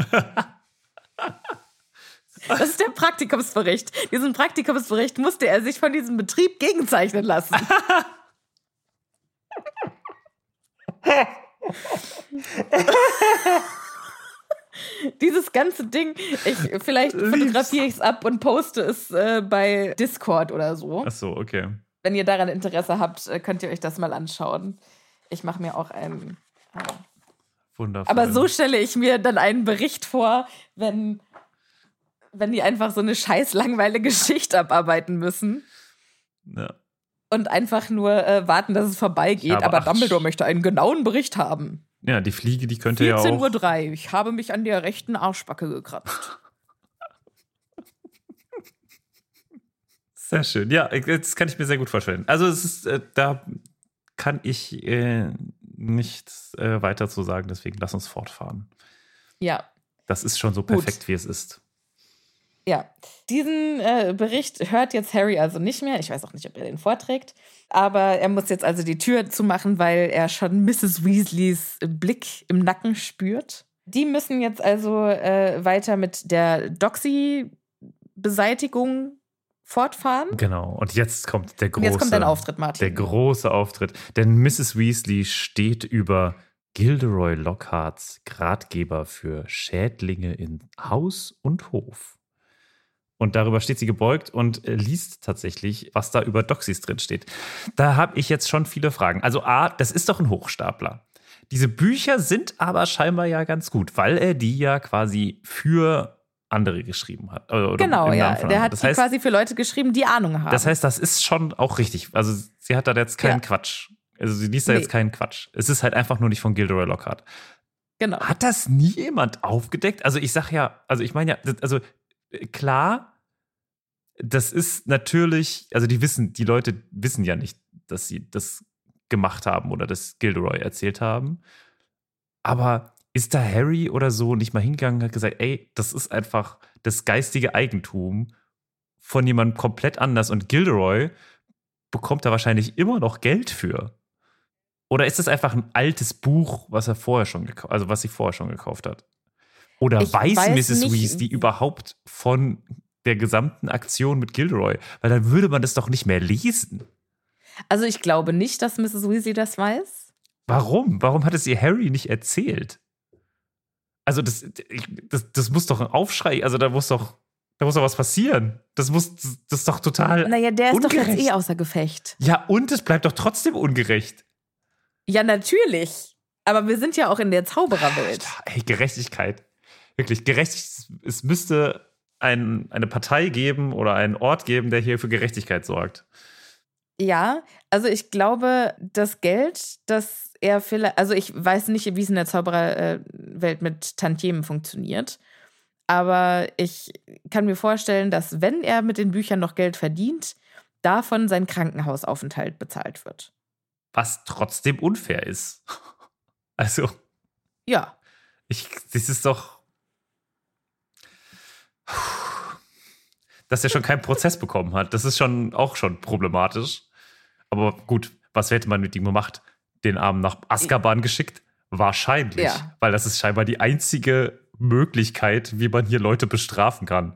Das ist der Praktikumsbericht. Diesen Praktikumsbericht musste er sich von diesem Betrieb gegenzeichnen lassen. Dieses ganze Ding, ich, vielleicht fotografiere ich es ab und poste es äh, bei Discord oder so. Ach so, okay. Wenn ihr daran Interesse habt, könnt ihr euch das mal anschauen. Ich mache mir auch einen. Ah. Wundervoll. Aber so stelle ich mir dann einen Bericht vor, wenn, wenn die einfach so eine scheiß langweilige Geschichte abarbeiten müssen. Ja. Und einfach nur äh, warten, dass es vorbeigeht. Aber Dumbledore möchte einen genauen Bericht haben. Ja, die Fliege, die könnte ja auch... vierzehn Uhr drei, ich habe mich an der rechten Arschbacke gekratzt. Sehr schön. Ja, das kann ich mir sehr gut vorstellen. Also es ist, äh, da kann ich äh, nichts äh, weiter zu sagen, deswegen lass uns fortfahren. Ja. Das ist schon so Gut. perfekt, wie es ist. Ja, diesen äh, Bericht hört jetzt Harry also nicht mehr. Ich weiß auch nicht, ob er den vorträgt. Aber er muss jetzt also die Tür zumachen, weil er schon Misses Weasleys Blick im Nacken spürt. Die müssen jetzt also äh, weiter mit der Doxy-Beseitigung fortfahren. Genau, und jetzt kommt der große... Und jetzt kommt dein Auftritt, Martin. Der große Auftritt. Denn Misses Weasley steht über Gilderoy Lockharts Ratgeber für Schädlinge in Haus und Hof. Und darüber steht sie gebeugt und äh, liest tatsächlich, was da über Doxys drin steht. Da habe ich jetzt schon viele Fragen. Also A, das ist doch ein Hochstapler. Diese Bücher sind aber scheinbar ja ganz gut, weil er die ja quasi für andere geschrieben hat. Oder genau, ja. Der hat das die heißt, quasi für Leute geschrieben, die Ahnung haben. Das heißt, das ist schon auch richtig. Also sie hat da jetzt keinen Ja. Quatsch. Also sie liest da Nee. jetzt keinen Quatsch. Es ist halt einfach nur nicht von Gilderoy Lockhart. Genau. Hat das nie jemand aufgedeckt? Also ich sag ja, also ich meine ja, das- also äh, klar, das ist natürlich, also die wissen, die Leute wissen ja nicht, dass sie das gemacht haben oder das Gilderoy erzählt haben. Aber ist da Harry oder so nicht mal hingegangen und hat gesagt, ey, das ist einfach das geistige Eigentum von jemandem komplett anders und Gilderoy bekommt da wahrscheinlich immer noch Geld für. Oder ist es einfach ein altes Buch, was er vorher schon gekauft, also was sie vorher schon gekauft hat? Oder Ich weiß, weiß Misses nicht- Weasley überhaupt von der gesamten Aktion mit Gilderoy? Weil dann würde man das doch nicht mehr lesen. Also ich glaube nicht, dass Misses Weasley das weiß. Warum? Warum hat es ihr Harry nicht erzählt? Also das, das, das muss doch ein Aufschrei, also da muss doch, da muss doch was passieren. Das muss, das ist doch total Naja, der ist ungerecht. doch jetzt eh außer Gefecht. Ja, und es bleibt doch trotzdem ungerecht. Ja, natürlich. Aber wir sind ja auch in der Zaubererwelt. Ey, Gerechtigkeit. Wirklich, gerechtig, es müsste ein, eine Partei geben oder einen Ort geben, der hier für Gerechtigkeit sorgt. Ja, also ich glaube, das Geld, das er vielleicht, also ich weiß nicht, wie es in der Zaubererwelt mit Tantiemen funktioniert, aber ich kann mir vorstellen, dass wenn er mit den Büchern noch Geld verdient, davon sein Krankenhausaufenthalt bezahlt wird. Was trotzdem unfair ist. Also, Ja, ich, das ist doch, dass er schon keinen Prozess bekommen hat. Das ist schon auch schon problematisch. Aber gut, was hätte man mit ihm gemacht? Den Armen nach Azkaban geschickt? Wahrscheinlich. Ja. Weil das ist scheinbar die einzige Möglichkeit, wie man hier Leute bestrafen kann.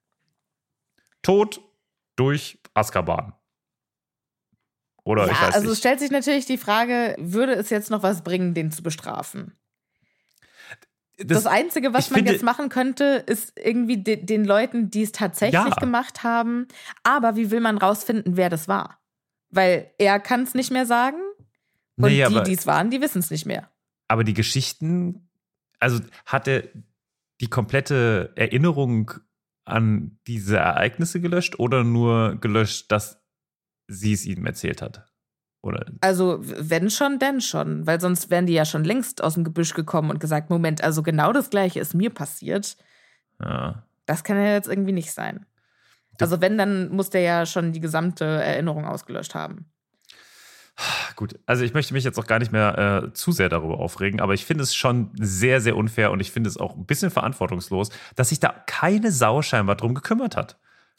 Tod durch Azkaban. Oder ich ja weiß also es nicht. stellt sich natürlich die Frage, würde es jetzt noch was bringen, den zu bestrafen? Das, Einzige, was ich man finde- jetzt machen könnte, ist irgendwie de- den Leuten, die es tatsächlich Ja. gemacht haben. Aber wie will man rausfinden, wer das war? Weil er kann es nicht mehr sagen und Nee, die, aber- die es waren, die wissen es nicht mehr. Aber die Geschichten, also hat er die komplette Erinnerung an diese Ereignisse gelöscht oder nur gelöscht, dass sie es ihm erzählt hat? Oder? Also wenn schon, denn schon. Weil sonst wären die ja schon längst aus dem Gebüsch gekommen und gesagt, Moment, also genau das Gleiche ist mir passiert. Ja. Das kann ja jetzt irgendwie nicht sein. Also wenn, dann muss der ja schon die gesamte Erinnerung ausgelöscht haben. Gut, also ich möchte mich jetzt auch gar nicht mehr äh, zu sehr darüber aufregen, aber ich finde es schon sehr, sehr unfair und ich finde es auch ein bisschen verantwortungslos, dass sich da keine Sau scheinbar drum gekümmert hat.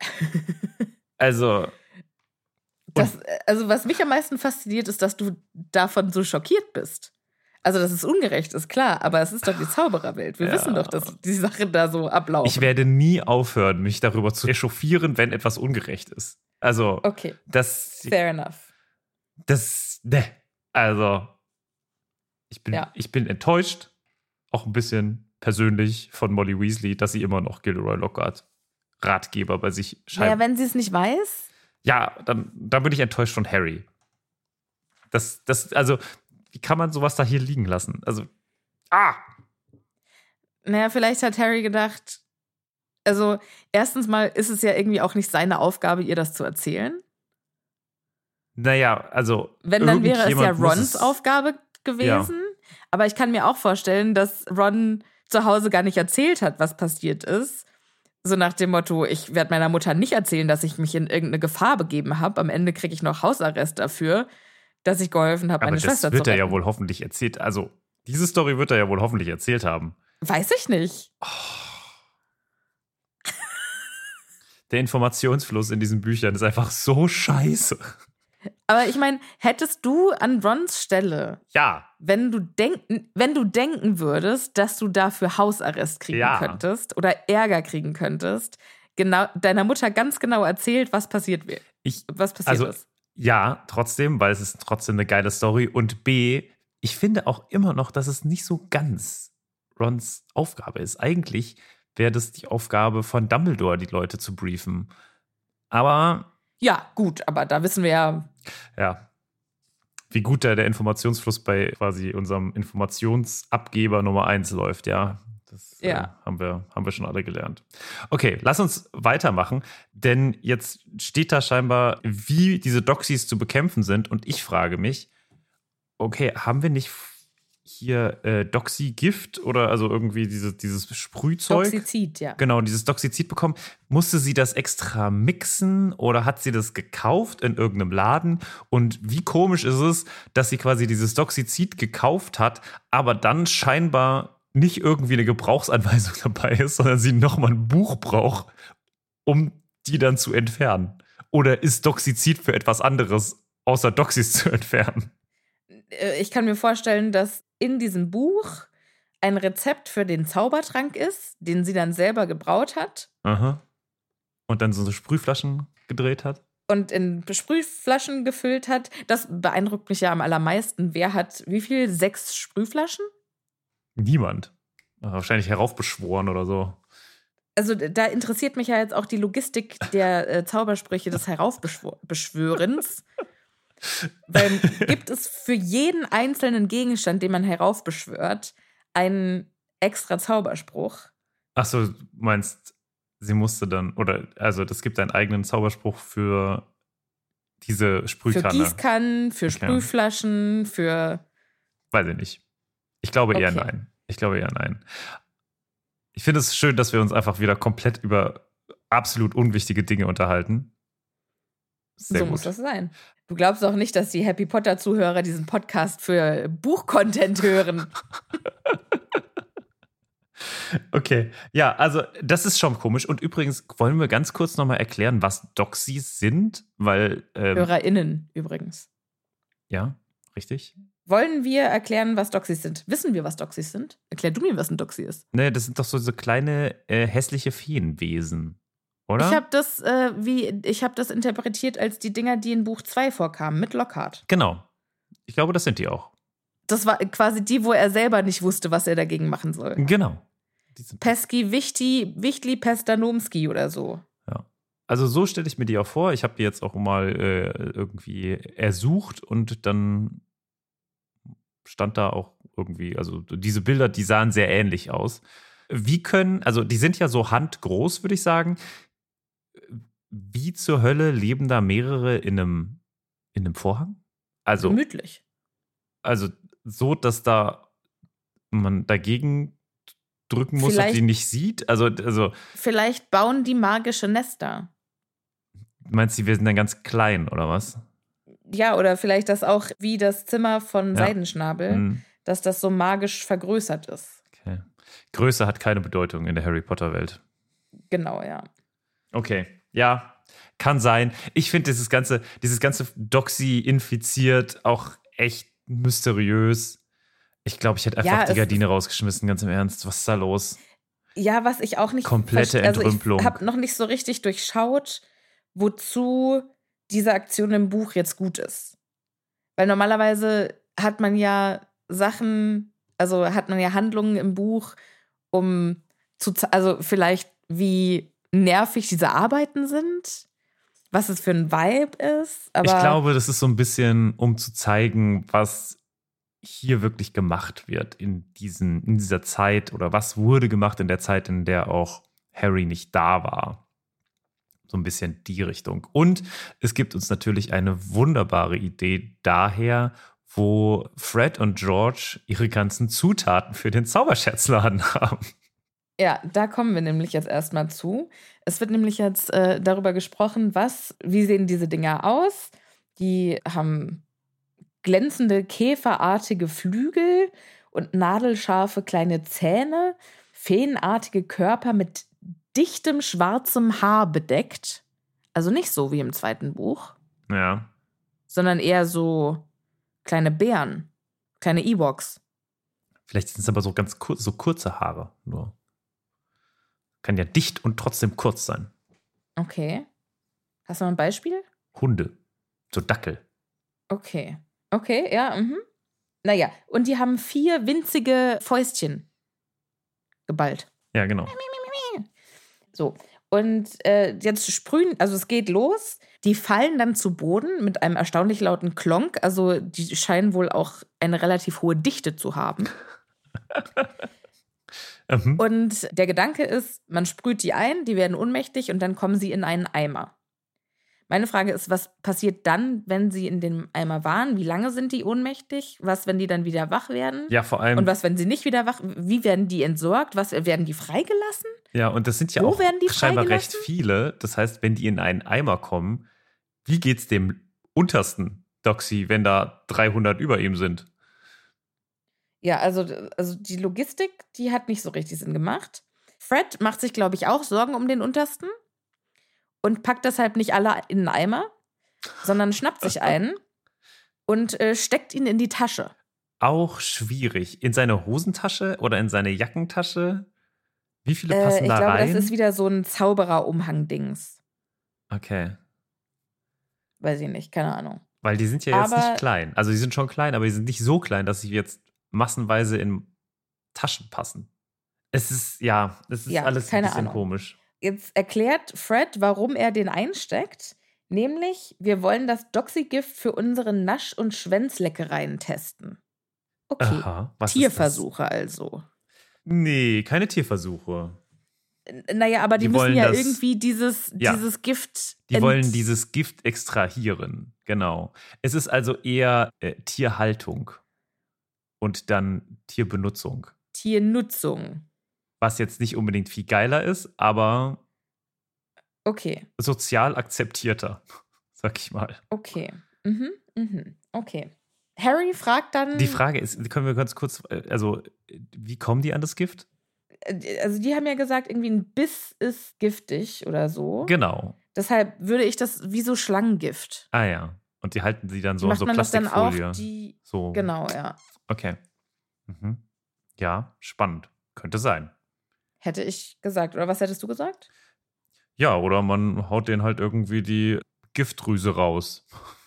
Also, Das, also was mich am meisten fasziniert, ist, dass du davon so schockiert bist. Also, dass es ungerecht ist, klar, aber es ist doch die Zaubererwelt. Wir Ja. wissen doch, dass die Sachen da so ablaufen. ich werde nie aufhören, mich darüber zu echauffieren, wenn etwas ungerecht ist. Also, Okay, das, fair enough. das, ne, also, ich bin, Ja. ich bin enttäuscht, auch ein bisschen persönlich von Molly Weasley, dass sie immer noch Gilderoy Lockhart Ratgeber bei sich Naja, scheinbar. wenn sie es nicht weiß, Ja, dann, dann bin ich enttäuscht von Harry. Das, das, also, wie kann man sowas da hier liegen lassen? Also, ah! naja, vielleicht hat Harry gedacht, also erstens mal ist es ja irgendwie auch nicht seine Aufgabe, ihr das zu erzählen. Naja, also. Wenn, dann wäre es ja irgendjemand muss Rons es- Aufgabe gewesen. Aber ich kann mir auch vorstellen, dass Ron zu Hause gar nicht erzählt hat, was passiert ist. So nach dem Motto, ich werde meiner Mutter nicht erzählen, dass ich mich in irgendeine Gefahr begeben habe. Am Ende kriege ich noch Hausarrest dafür, dass ich geholfen habe, Aber meine das Schwester wird zu er ja retten. wohl hoffentlich erzählt. Also, diese Story wird er ja wohl hoffentlich erzählt haben. Weiß ich nicht. Der Informationsfluss in diesen Büchern ist einfach so scheiße. Aber ich meine, hättest du an Rons Stelle, Ja, wenn du, denken, wenn du denken würdest, dass du dafür Hausarrest kriegen Ja. könntest oder Ärger kriegen könntest, genau, deiner Mutter ganz genau erzählt, was passiert wird. ich, Was passiert also, ist. ja, trotzdem, weil es ist trotzdem eine geile Story. Und B, ich finde auch immer noch, dass es nicht so ganz Rons Aufgabe ist. Eigentlich wäre das die Aufgabe von Dumbledore, die Leute zu briefen. Aber Ja, gut, aber da wissen wir ja, ja, wie gut da der Informationsfluss bei quasi unserem Informationsabgeber Nummer eins läuft, ja. Das Ja. äh, haben, wir, haben wir schon alle gelernt. Okay, lass uns weitermachen, denn jetzt steht da scheinbar, wie diese Doxies zu bekämpfen sind und ich frage mich, okay, haben wir nicht hier äh, Doxy-Gift oder also irgendwie diese, dieses Sprühzeug? Doxizid, ja. Genau, dieses Doxizid bekommen. Musste sie das extra mixen oder hat sie das gekauft in irgendeinem Laden? Und wie komisch ist es, dass sie quasi dieses Doxizid gekauft hat, aber dann scheinbar nicht irgendwie eine Gebrauchsanweisung dabei ist, sondern sie nochmal ein Buch braucht, um die dann zu entfernen? Oder ist Doxizid für etwas anderes, außer Doxys zu entfernen? Ich kann mir vorstellen, dass in diesem Buch ein Rezept für den Zaubertrank ist, den sie dann selber gebraut hat. Aha. Und dann so Sprühflaschen gedreht hat? Und in Sprühflaschen gefüllt hat. Das beeindruckt mich ja am allermeisten. Wer hat wie viel? Sechs Sprühflaschen? Niemand. Wahrscheinlich heraufbeschworen oder so. Also da interessiert mich ja jetzt auch die Logistik der äh, Zaubersprüche des Heraufbeschwörens. Weil gibt es für jeden einzelnen Gegenstand, den man heraufbeschwört, einen extra Zauberspruch? Ach so, du meinst, sie musste dann, oder, also das gibt einen eigenen Zauberspruch für diese Sprühkanne. Für Gießkannen, für okay. Sprühflaschen, für... Weiß ich nicht. Ich glaube eher okay. nein. Ich glaube eher nein. Ich finde es schön, dass wir uns einfach wieder komplett über absolut unwichtige Dinge unterhalten. Sehr so gut. muss das sein. Du glaubst auch nicht, dass die Happy Potter-Zuhörer diesen Podcast für Buchcontent hören. Okay, ja, also das ist schon komisch. Und übrigens wollen wir ganz kurz nochmal erklären, was Doxys sind, weil... Ähm, HörerInnen übrigens. Ja, richtig. Wollen wir erklären, was Doxys sind? Wissen wir, was Doxys sind? Erklär du mir, was ein Doxy ist. Nee, das sind doch so, so kleine äh, hässliche Feenwesen, oder? Ich habe das, äh, wie, ich hab das interpretiert als die Dinger, die in Buch zwei vorkamen, mit Lockhart. Genau. Ich glaube, das sind die auch. Das war quasi die, wo er selber nicht wusste, was er dagegen machen soll. Genau. Pesky, Wichti, Wichtli, Pestanomski oder so. Ja. Also so stelle ich mir die auch vor. Ich habe die jetzt auch mal äh, irgendwie ersucht und dann stand da auch irgendwie, also diese Bilder, die sahen sehr ähnlich aus. Wie können, also die sind ja so handgroß, würde ich sagen. Wie zur Hölle leben da mehrere in einem, in einem Vorhang? Also, gemütlich. Also so, dass da man dagegen drücken muss vielleicht, und die nicht sieht? Also, also vielleicht bauen die magische Nester. Meinst du, wir sind dann ganz klein, oder was? Ja, oder vielleicht das auch wie das Zimmer von ja. Seidenschnabel, mhm. dass das so magisch vergrößert ist. Okay. Größe hat keine Bedeutung in der Harry Potter-Welt. Genau, ja. Okay, ja, kann sein. Ich finde dieses ganze, dieses ganze Doxy infiziert auch echt mysteriös. Ich glaube, ich hätte einfach ja, die Gardine rausgeschmissen, ganz im Ernst. Was ist da los? Ja, was ich auch nicht Komplette also Entrümpelung. Ich habe noch nicht so richtig durchschaut, wozu diese Aktion im Buch jetzt gut ist. Weil normalerweise hat man ja Sachen, also hat man ja Handlungen im Buch, um zu, also vielleicht wie nervig diese Arbeiten sind, was es für ein Vibe ist. Aber ich glaube, das ist so ein bisschen, um zu zeigen, was hier wirklich gemacht wird in, diesen, in dieser Zeit oder was wurde gemacht in der Zeit, in der auch Harry nicht da war. So ein bisschen die Richtung. Und es gibt uns natürlich eine wunderbare Idee daher, wo Fred und George ihre ganzen Zutaten für den Zauberscherzladen haben. Ja, da kommen wir nämlich jetzt erstmal zu. Es wird nämlich jetzt äh, darüber gesprochen, was, wie sehen diese Dinger aus? Die haben glänzende, käferartige Flügel und nadelscharfe kleine Zähne, feenartige Körper mit dichtem schwarzem Haar bedeckt. Also nicht so wie im zweiten Buch. Ja. Sondern eher so kleine Bären, kleine Ewoks. Vielleicht sind es aber so ganz kur- so kurze Haare nur. Kann ja dicht und trotzdem kurz sein. Okay. Hast du mal ein Beispiel? Hunde. So Dackel. Okay. Okay, ja, mhm. Naja, und die haben vier winzige Fäustchen geballt. Ja, genau. So, und äh, jetzt sprühen, also es geht los. Die fallen dann zu Boden mit einem erstaunlich lauten Klonk. Also die scheinen wohl auch eine relativ hohe Dichte zu haben. Mhm. Und der Gedanke ist, man sprüht die ein, die werden ohnmächtig und dann kommen sie in einen Eimer. Meine Frage ist, was passiert dann, wenn sie in dem Eimer waren? Wie lange sind die ohnmächtig? Was, wenn die dann wieder wach werden? Ja, vor allem. Und was, wenn sie nicht wieder wach? Wie werden die entsorgt? Was, werden die freigelassen? Ja, und das sind ja Wo auch werden die scheinbar recht freigelassen? viele. Das heißt, wenn die in einen Eimer kommen, wie geht's dem untersten Doxy, wenn da dreihundert über ihm sind? Ja, also, also die Logistik, die hat nicht so richtig Sinn gemacht. Fred macht sich, glaube ich, auch Sorgen um den Untersten. und packt deshalb nicht alle in einen Eimer, sondern schnappt sich einen und äh, steckt ihn in die Tasche. Auch schwierig. In seine Hosentasche oder in seine Jackentasche? Wie viele passen Äh, ich da glaube, rein? das ist wieder so ein Zauberer-Umhang-Dings. Okay. Weiß ich nicht, keine Ahnung. Weil die sind ja jetzt Aber- nicht klein. Also die sind schon klein, aber die sind nicht so klein, dass sie jetzt massenweise in Taschen passen. Es ist, ja, es ist Ja, alles ein keine bisschen Ahnung. komisch. Jetzt erklärt Fred, warum er den einsteckt. Nämlich, wir wollen das Doxy-Gift für unsere Nasch- und Schwänzleckereien testen. Okay, Aha, was Tierversuche also. ist das? Nee, keine Tierversuche. N- Naja, aber die, Die müssen wollen ja das- irgendwie dieses, Ja. dieses Gift Die ent- wollen dieses Gift extrahieren, genau. Es ist also eher äh, Tierhaltung und dann Tierbenutzung. Tiernutzung. Was jetzt nicht unbedingt viel geiler ist, aber Okay, sozial akzeptierter, sag ich mal. okay. Mhm, mhm, okay. Harry fragt dann. Die Frage ist, können wir ganz kurz, äh, also wie kommen die an das Gift? Also, die haben ja gesagt, irgendwie ein Biss ist giftig oder so. Genau. Deshalb würde ich das wie so Schlangengift. Ah ja. Und die halten sie dann so Wie in macht so man das dann auch? Plastikfolie. Die, So. genau, ja. Okay. Mhm. Ja, spannend. Könnte sein. Hätte ich gesagt. Oder was hättest du gesagt? Ja, oder man haut denen halt irgendwie die Giftdrüse raus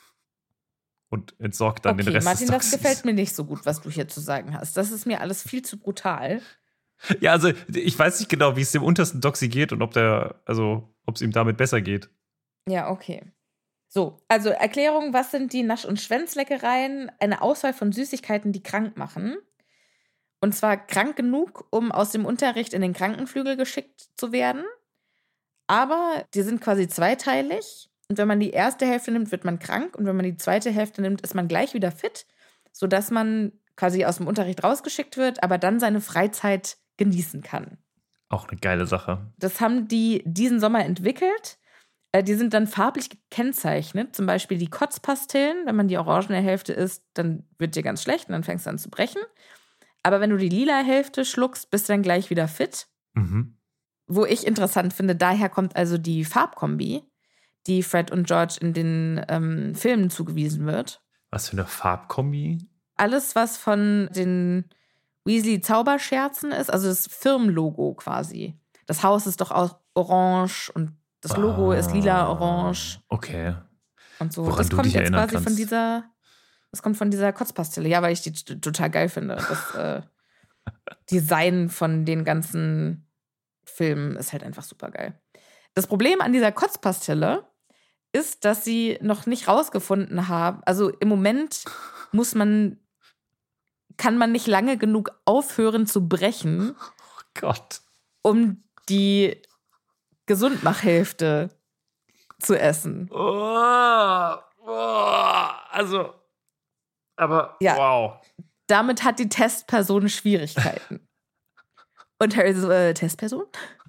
und entsorgt dann Okay, den Rest Martin, des das Toxins. gefällt mir nicht so gut, was du hier zu sagen hast. Das ist mir alles viel zu brutal. Ja, also ich weiß nicht genau, wie es dem untersten Doxy geht und ob der, also ob es ihm damit besser geht. Ja, okay. So, also Erklärung, was sind die Nasch- und Schwänzleckereien? Eine Auswahl von Süßigkeiten, die krank machen. Und zwar krank genug, um aus dem Unterricht in den Krankenflügel geschickt zu werden. Aber die sind quasi zweiteilig. Und wenn man die erste Hälfte nimmt, wird man krank. Und wenn man die zweite Hälfte nimmt, ist man gleich wieder fit, sodass man quasi aus dem Unterricht rausgeschickt wird, aber dann seine Freizeit genießen kann. Auch eine geile Sache. Das haben die diesen Sommer entwickelt. Äh, Die sind dann farblich gekennzeichnet. Zum Beispiel die Kotzpastillen. Wenn man die orangene Hälfte isst, dann wird dir ganz schlecht und dann fängst du an zu brechen. Aber wenn du die lila Hälfte schluckst, bist du dann gleich wieder fit. Mhm. Wo ich interessant finde, daher kommt also die Farbkombi, die Fred und George in den ähm, Filmen zugewiesen wird. Was für eine Farbkombi? Alles, was von den Weasley-Zauberscherzen ist, also das Firmenlogo quasi. Das Haus ist doch auch orange und das Logo Ah, ist lila-orange Okay. und so. Woran das du kommt dich jetzt erinnern quasi von kannst. dieser, das kommt von dieser Kotzpastille. Ja, weil ich die t- total geil finde. Das äh, Design von den ganzen Filmen ist halt einfach super geil. Das Problem an dieser Kotzpastille ist, dass sie noch nicht rausgefunden haben. Also im Moment muss man, kann man nicht lange genug aufhören zu brechen, Oh Gott. um die Gesundmachhälfte zu essen. Oh, oh, also, aber Ja. wow. Damit hat die Testperson Schwierigkeiten. Und Harry so, äh, Testperson?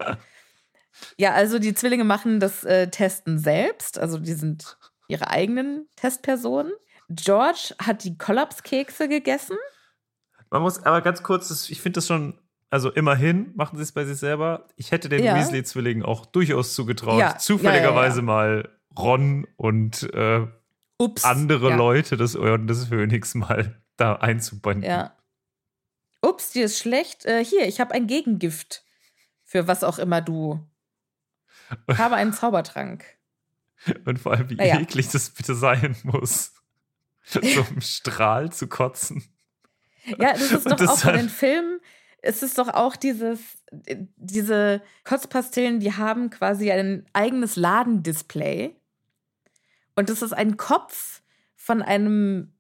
Ja, also die Zwillinge machen das äh, Testen selbst. Also die sind ihre eigenen Testpersonen. George hat die Kollapskekse gegessen. Man muss aber ganz kurz, das, ich finde das schon, also immerhin machen sie es bei sich selber. Ich hätte den Ja. Weasley-Zwillingen auch durchaus zugetraut, Ja, zufälligerweise ja, ja, ja. mal Ron und äh, Ups. andere ja. Leute des Orden des Phönix mal da einzubinden. Ja. Ups, dir ist schlecht. Äh, hier, ich habe ein Gegengift. Für was auch immer du. Ich habe einen Zaubertrank. Und vor allem, wie Naja. eklig das bitte sein muss, so im Strahl zu kotzen. Ja, das ist Und doch das auch von halt- den Filmen. Es ist doch auch dieses, diese Kotzpastillen, die haben quasi ein eigenes Ladendisplay. Und das ist ein Kopf von einem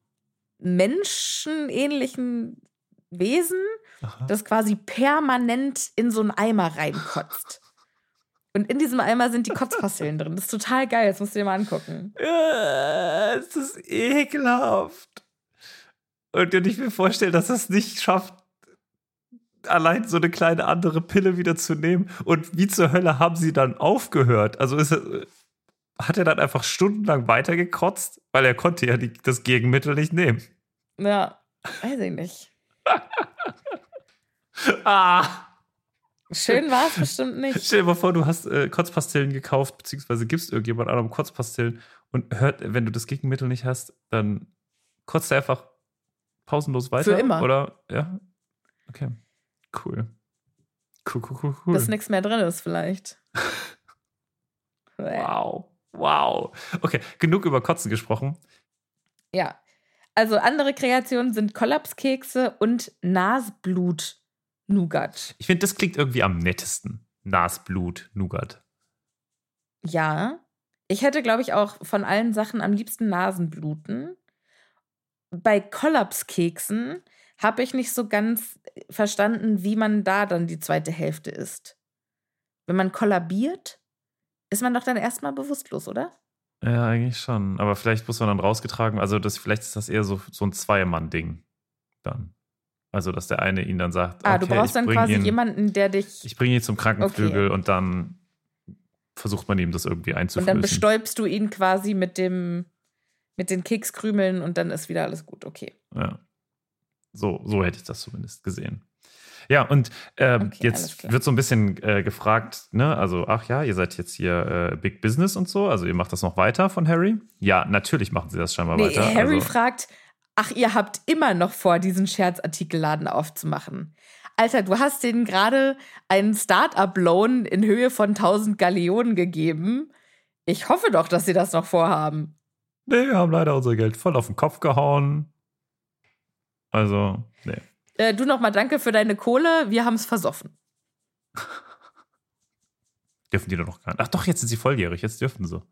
menschenähnlichen Wesen, Aha. das quasi permanent in so einen Eimer reinkotzt. Und in diesem Eimer sind die Kotzpastillen drin. Das ist total geil, das musst du dir mal angucken. Ja, es ist ekelhaft. Und wenn ich mir vorstelle, dass es nicht schafft, allein so eine kleine andere Pille wieder zu nehmen. Und wie zur Hölle haben sie dann aufgehört? Also ist er, hat er dann einfach stundenlang weitergekotzt? Weil er konnte ja die, das Gegenmittel nicht nehmen. Ja, weiß ich nicht. Ah! Schön war es bestimmt nicht. Stell dir mal vor, du hast äh, Kotzpastillen gekauft, beziehungsweise gibst irgendjemand anderem Kotzpastillen und hört, wenn du das Gegenmittel nicht hast, dann kotzt er einfach pausenlos weiter. Für immer. Oder, ja? Okay. Cool. Cool, cool, cool, cool. Bis nichts mehr drin ist vielleicht. Wow. Wow. Okay, genug über Kotzen gesprochen. Ja. Also andere Kreationen sind Kollapskekse und Nasblut-Nougat. Ich finde, das klingt irgendwie am nettesten. Nasblut-Nougat. Ja. Ich hätte, glaube ich, auch von allen Sachen am liebsten Nasenbluten. Bei Kollapskeksen habe ich nicht so ganz verstanden, wie man da dann die zweite Hälfte isst. Wenn man kollabiert, ist man doch dann erstmal bewusstlos, oder? Ja, eigentlich schon. Aber vielleicht muss man dann rausgetragen, also das, vielleicht ist das eher so, so ein Zweiermann-Ding dann. Also, dass der eine ihn dann sagt, ah, okay, du brauchst dann quasi ihn, jemanden, der dich... Ich bringe ihn zum Krankenflügel okay. und dann versucht man ihm das irgendwie einzuflößen. Und dann bestäubst du ihn quasi mit dem, mit den Kekskrümeln und dann ist wieder alles gut, okay. Ja. So, so hätte ich das zumindest gesehen. Ja, und äh, okay, jetzt wird so ein bisschen äh, gefragt, ne, also, ach ja, ihr seid jetzt hier äh, Big Business und so, also ihr macht das noch weiter von Harry? Ja, natürlich machen sie das scheinbar nee, weiter. Harry also. fragt, ach, ihr habt immer noch vor, diesen Scherzartikelladen aufzumachen. Alter, du hast denen gerade einen Start-up-Loan in Höhe von tausend Gallionen gegeben. Ich hoffe doch, dass sie das noch vorhaben. Nee, wir haben leider unser Geld voll auf den Kopf gehauen. Also, nee. Äh, du nochmal danke für deine Kohle, wir haben es versoffen. Dürfen die doch noch gar nicht. Ach doch, jetzt sind sie volljährig, jetzt dürfen sie.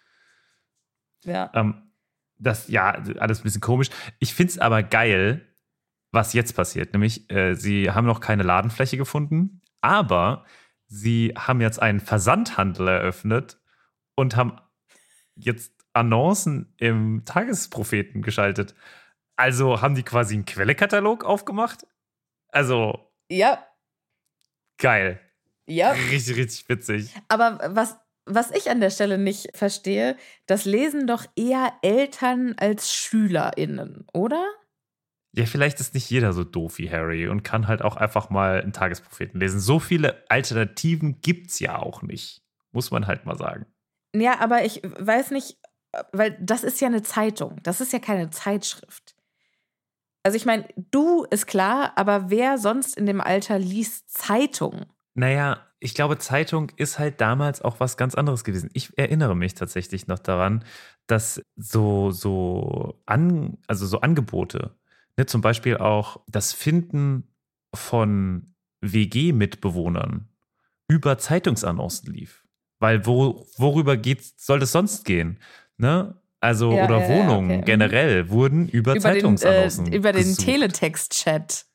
Ja. Ähm, das, ja, alles ein bisschen komisch. Ich finde es aber geil, was jetzt passiert. Nämlich, äh, sie haben noch keine Ladenfläche gefunden, aber sie haben jetzt einen Versandhandel eröffnet und haben jetzt Annoncen im Tagespropheten geschaltet. Also haben die quasi einen Quellekatalog aufgemacht? Also, Ja. geil. Ja. Richtig, richtig witzig. Aber was, was ich an der Stelle nicht verstehe, das lesen doch eher Eltern als SchülerInnen, oder? Ja, vielleicht ist nicht jeder so doof wie Harry und kann halt auch einfach mal einen Tagespropheten lesen. So viele Alternativen gibt's ja auch nicht. Muss man halt mal sagen. Ja, aber ich weiß nicht, weil das ist ja eine Zeitung. Das ist ja keine Zeitschrift. Also ich meine, du ist klar, aber wer sonst in dem Alter liest Zeitung? Naja, ich glaube, Zeitung ist halt damals auch was ganz anderes gewesen. Ich erinnere mich tatsächlich noch daran, dass so, so, an, also so Angebote, ne, zum Beispiel auch das Finden von W G-Mitbewohnern über Zeitungsannoncen lief. Weil wo, worüber geht, soll das sonst gehen? Ne? Also, Ja, oder ja, ja, Wohnungen okay. generell wurden über, Über den, Zeitungsannoncen äh, über den gesucht. Teletext-Chat.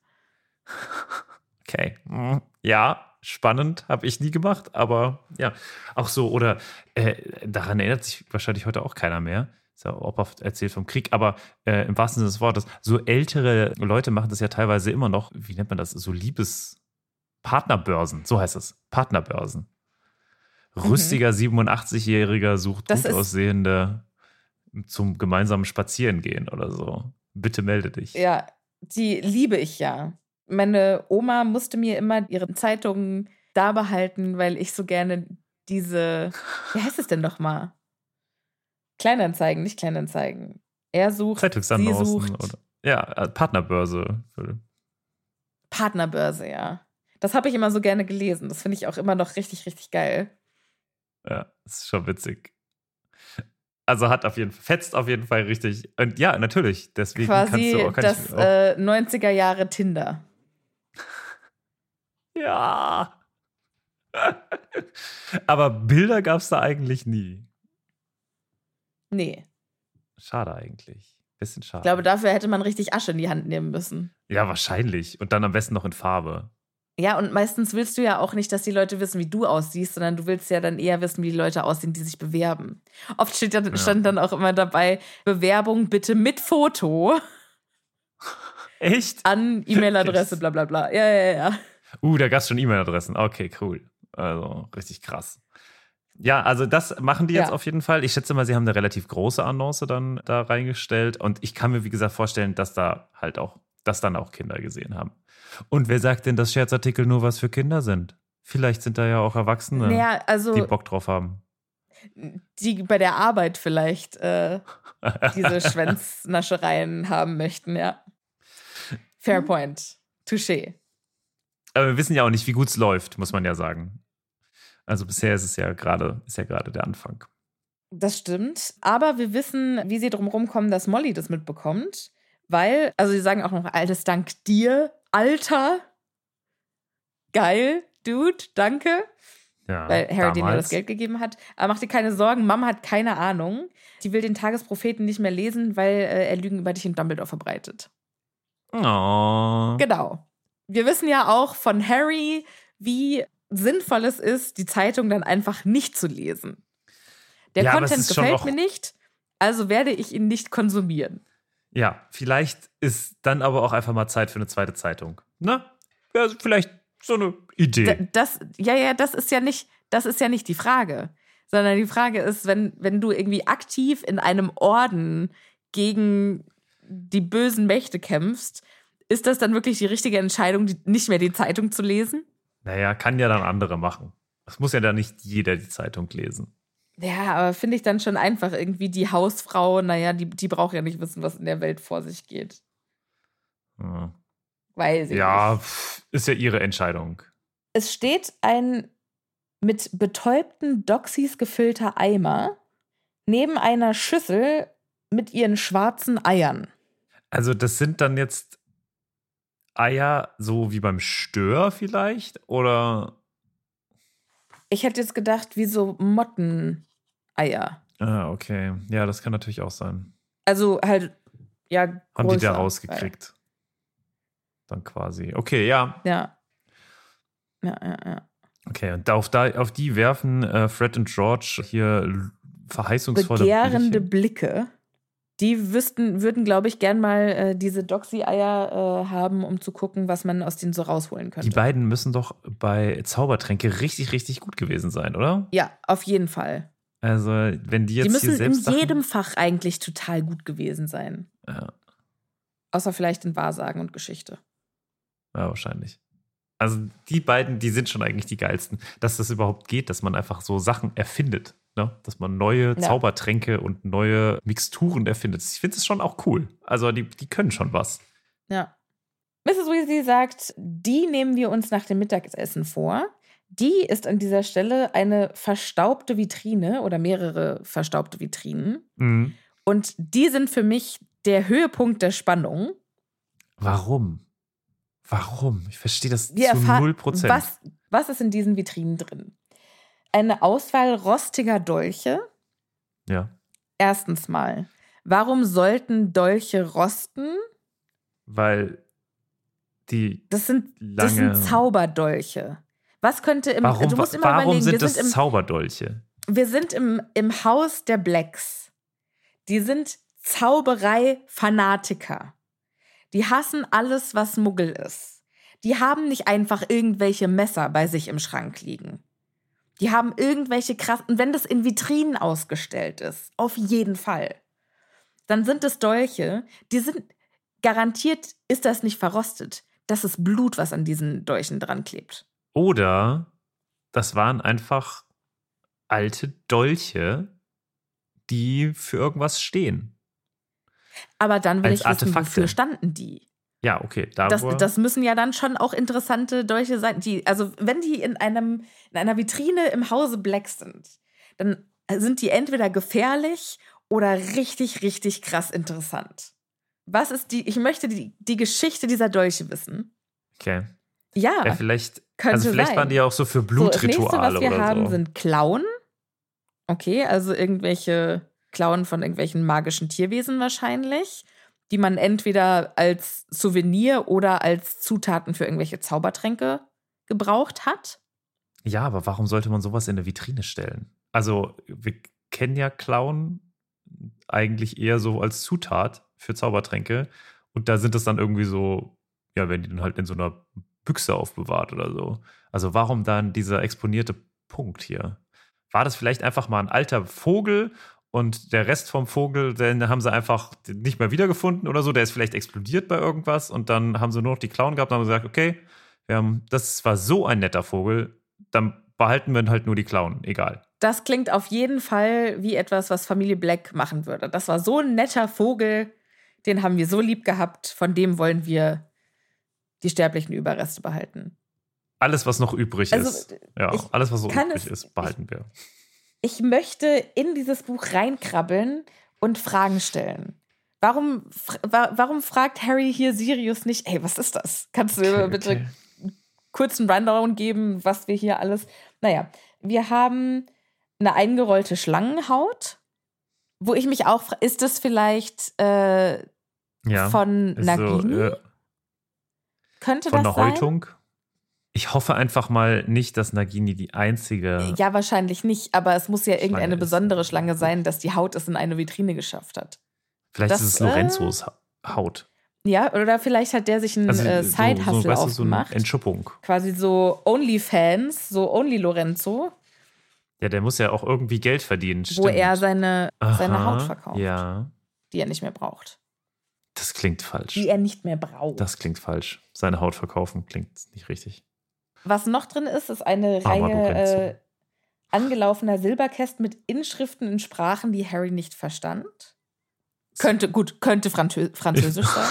Okay. Hm, ja, spannend, habe ich nie gemacht, aber ja, auch so, oder äh, daran erinnert sich wahrscheinlich heute auch keiner mehr. Ist ja Opa erzählt vom Krieg, aber äh, im wahrsten Sinne des Wortes, so ältere Leute machen das ja teilweise immer noch, wie nennt man das, so Liebespartnerbörsen, so heißt das, Partnerbörsen. Rüstiger siebenundachtzigjähriger sucht Das gut ist- aussehende zum gemeinsamen Spazierengehen oder so. Bitte melde dich. Ja, die liebe ich ja. Meine Oma musste mir immer ihre Zeitungen da behalten, weil ich so gerne diese, wie heißt es denn nochmal? Kleinanzeigen, nicht Kleinanzeigen. Er sucht, sie Zeitungsannoncen sucht. oder ja, äh, Partnerbörse. Partnerbörse, ja. Das habe ich immer so gerne gelesen. Das finde ich auch immer noch richtig, richtig geil. Ja, das ist schon witzig. Also hat auf jeden Fall, fetzt auf jeden Fall richtig. Und ja, natürlich. Deswegen kannst Quasi du auch, kann das ich auch, äh, neunziger Jahre Tinder. ja. Aber Bilder gab es da eigentlich nie. Nee. Schade eigentlich. Bisschen schade. Ich glaube, dafür hätte man richtig Asche in die Hand nehmen müssen. ja, wahrscheinlich. Und dann am besten noch in Farbe. Ja, und meistens willst du ja auch nicht, dass die Leute wissen, wie du aussiehst, sondern du willst ja dann eher wissen, wie die Leute aussehen, die sich bewerben. Oft steht ja, stand dann auch immer dabei, Bewerbung bitte mit Foto Echt? an E-Mail-Adresse, bla bla bla. Ja, ja, ja. Uh, da gab es schon E-Mail-Adressen. Okay, cool. Also, richtig krass. Ja, also das machen die jetzt Ja. auf jeden Fall. Ich schätze mal, sie haben eine relativ große Annonce dann da reingestellt. Und ich kann mir, wie gesagt, vorstellen, dass da halt auch, dass dann auch Kinder gesehen haben. Und wer sagt denn, dass Scherzartikel nur was für Kinder sind? Vielleicht sind da ja auch Erwachsene, Naja, also die Bock drauf haben. die bei der Arbeit vielleicht äh, diese Schwänznaschereien haben möchten, ja. Fair point. Touché. Aber wir wissen ja auch nicht, wie gut es läuft, muss man ja sagen. Also bisher ist es ja gerade, ist ja gerade der Anfang. Das stimmt. Aber wir wissen, wie sie drum rumkommen, dass Molly das mitbekommt. Weil, also sie sagen auch noch, alles dank dir, Alter. Geil, Dude, danke. Ja, weil Harry denen ja damals. das Geld gegeben hat. Aber mach dir keine Sorgen, Mama hat keine Ahnung. Die will den Tagespropheten nicht mehr lesen, weil äh, er Lügen über dich in Dumbledore verbreitet. Oh. Genau. Wir wissen ja auch von Harry, wie sinnvoll es ist, die Zeitung dann einfach nicht zu lesen. Der Ja, aber es Content ist schon gefällt auch- mir nicht, also werde ich ihn nicht konsumieren. Ja, vielleicht ist dann aber auch einfach mal Zeit für eine zweite Zeitung. Ne? Ja, vielleicht so eine Idee. D- Das, ja, ja, das ist ja nicht, das ist ja nicht die Frage. Sondern die Frage ist, wenn, wenn du irgendwie aktiv in einem Orden gegen die bösen Mächte kämpfst, ist das dann wirklich die richtige Entscheidung, die, nicht mehr die Zeitung zu lesen? Naja, kann ja dann andere machen. Es muss ja dann nicht jeder die Zeitung lesen. Ja, aber finde ich dann schon einfach irgendwie die Hausfrau, naja, die, die braucht ja nicht wissen, was in der Welt vor sich geht. Ja, Weiß ich ja nicht. pff, ist ja ihre Entscheidung. Es steht ein mit betäubten Doxys gefüllter Eimer neben einer Schüssel mit ihren schwarzen Eiern. Also das sind dann jetzt Eier so wie beim Stör vielleicht? Oder? Ich hätte jetzt gedacht, wie so Motteneier. Ah, okay. Ja, das kann natürlich auch sein. Also halt, ja, größer. Haben die da rausgekriegt? Dann quasi. Okay, ja. Ja. Ja, ja, ja. Okay, und auf, da, auf die werfen äh, Fred und George hier l- verheißungsvolle Begehrende Blicke. Blicke. Die wüssten, würden, glaube ich, gern mal äh, diese Doxy-Eier äh, haben, um zu gucken, was man aus denen so rausholen könnte. Die beiden müssen doch bei Zaubertränke richtig, richtig gut gewesen sein, oder? Ja, auf jeden Fall. Also, wenn die jetzt Die hier müssen in selbst Sachen- jedem Fach eigentlich total gut gewesen sein. Ja, Außer vielleicht in Wahrsagen und Geschichte. ja, wahrscheinlich. Also, die beiden, die sind schon eigentlich die geilsten. Dass das überhaupt geht, dass man einfach so Sachen erfindet. Ne? Dass man neue Ja. Zaubertränke und neue Mixturen erfindet. Ich finde es schon auch cool. Also, die, die können schon was. Ja. Misses Weasley sagt, die nehmen wir uns nach dem Mittagessen vor. Die ist an dieser Stelle eine verstaubte Vitrine oder mehrere verstaubte Vitrinen. Mhm. Und die sind für mich der Höhepunkt der Spannung. Warum? Warum? Ich verstehe das Wir zu erfahren, null Prozent. was, was ist in diesen Vitrinen drin? Eine Auswahl rostiger Dolche. Ja. Erstens mal, warum sollten Dolche rosten? Weil die Das sind, das lange. sind Zauberdolche. Was könnte im Warum, du musst immer warum überlegen, sind wir das sind im, Zauberdolche? wir sind im, im Haus der Blacks. Die sind Zauberei-Fanatiker. Die hassen alles, was Muggel ist. Die haben nicht einfach irgendwelche Messer bei sich im Schrank liegen. Die haben irgendwelche krassen, und wenn das in Vitrinen ausgestellt ist, auf jeden Fall, dann sind es Dolche, die sind, garantiert ist das nicht verrostet. Das ist Blut, was an diesen Dolchen dran klebt. Oder das waren einfach alte Dolche, die für irgendwas stehen. Aber dann will Als ich wissen, Artefakte. wofür standen die? Ja, okay. Das, Darüber, das müssen ja dann schon auch interessante Dolche sein. Die, also wenn die in, einem, in einer Vitrine im Hause Black sind, dann sind die entweder gefährlich oder richtig, richtig krass interessant. Was ist die, ich möchte die, die Geschichte dieser Dolche wissen. okay. Ja, Ja, vielleicht, könnte also vielleicht sein. waren die ja auch so für so, das nächste, Blutrituale was wir oder haben, so. sind Klauen. Okay, also irgendwelche Klauen von irgendwelchen magischen Tierwesen wahrscheinlich, die man entweder als Souvenir oder als Zutaten für irgendwelche Zaubertränke gebraucht hat. Ja, aber warum sollte man sowas in eine Vitrine stellen? Also, wir kennen ja Klauen eigentlich eher so als Zutat für Zaubertränke. Und da sind es dann irgendwie so, ja, wenn die dann halt in so einer Büchse aufbewahrt oder so. Also, warum dann dieser exponierte Punkt hier? War das vielleicht einfach mal ein alter Vogel und der Rest vom Vogel, den haben sie einfach nicht mehr wiedergefunden oder so? Der ist vielleicht explodiert bei irgendwas und dann haben sie nur noch die Klauen gehabt und haben gesagt, okay, wir haben, das war so ein netter Vogel, dann behalten wir halt nur die Klauen, egal. Das klingt auf jeden Fall wie etwas, was Familie Black machen würde. Das war so ein netter Vogel, den haben wir so lieb gehabt, von dem wollen wir die sterblichen Überreste behalten. Alles, was noch übrig also, ist. Ja, alles, was so übrig es, ist, behalten wir. Ich, ich möchte in dieses Buch reinkrabbeln und Fragen stellen. Warum, warum fragt Harry hier Sirius nicht, ey, was ist das? Kannst du mir okay, bitte okay. einen kurzen Rundown geben, was wir hier alles... Naja, wir haben eine eingerollte Schlangenhaut, wo ich mich auch frage, ist das vielleicht äh, ja, von Nagini? So, äh, Könnte von das der sein? Häutung? Ich hoffe einfach mal nicht, dass Nagini die einzige... Ja, wahrscheinlich nicht, aber es muss ja irgendeine Schlange besondere ist. Schlange sein, dass die Haut es in eine Vitrine geschafft hat. Vielleicht das, ist es Lorenzos äh, Haut. Ja, oder vielleicht hat der sich einen also, äh, Side-Hustle so, so, weißt du, aufgemacht. So eine Entschuppung. Quasi so Onlyfans, so Only Lorenzo. Ja, der muss ja auch irgendwie Geld verdienen, Wo stimmt. er seine, Aha, seine Haut verkauft. Ja. Die er nicht mehr braucht. Das klingt falsch. Die er nicht mehr braucht. Das klingt falsch. Seine Haut verkaufen klingt nicht richtig. Was noch drin ist, ist eine Armer Reihe äh, angelaufener Silberkästen mit Inschriften in Sprachen, die Harry nicht verstand. Könnte, gut, könnte Franzö- Französisch sein.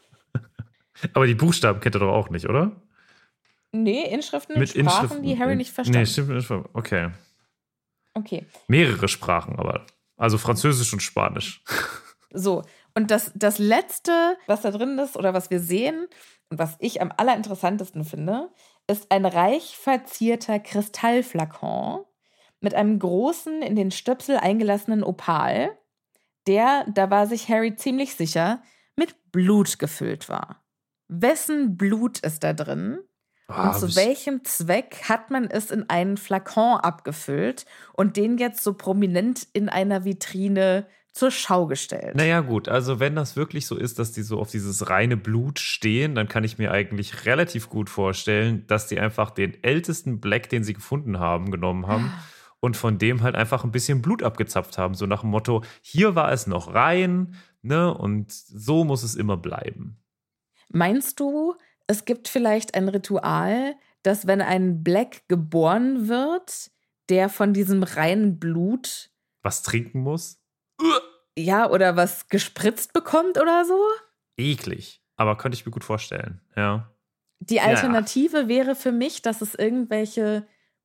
Aber die Buchstaben kennt er doch auch nicht, oder? Nee, Inschriften in Mit Sprachen, Inschriften. die Harry nicht verstand. Nee, stimmt. Okay. Okay. Mehrere Sprachen aber. Also Französisch und Spanisch. So, und das, das Letzte, was da drin ist oder was wir sehen und was ich am allerinteressantesten finde, ist ein reich verzierter Kristallflakon mit einem großen, in den Stöpsel eingelassenen Opal, der, da war sich Harry ziemlich sicher, mit Blut gefüllt war. Wessen Blut ist da drin? Oh, und zu welchem Zweck hat man es in einen Flakon abgefüllt und den jetzt so prominent in einer Vitrine zur Schau gestellt? Naja gut, also wenn das wirklich so ist, dass die so auf dieses reine Blut stehen, dann kann ich mir eigentlich relativ gut vorstellen, dass die einfach den ältesten Black, den sie gefunden haben, genommen haben und von dem halt einfach ein bisschen Blut abgezapft haben. So nach dem Motto, hier war es noch rein, ne, und so muss es immer bleiben. Meinst du, es gibt vielleicht ein Ritual, dass wenn ein Black geboren wird, der von diesem reinen Blut was trinken muss? Ja, oder was gespritzt bekommt oder so? Eklig, aber könnte ich mir gut vorstellen, ja. Die Alternative ja. wäre für mich, dass es irgendwelche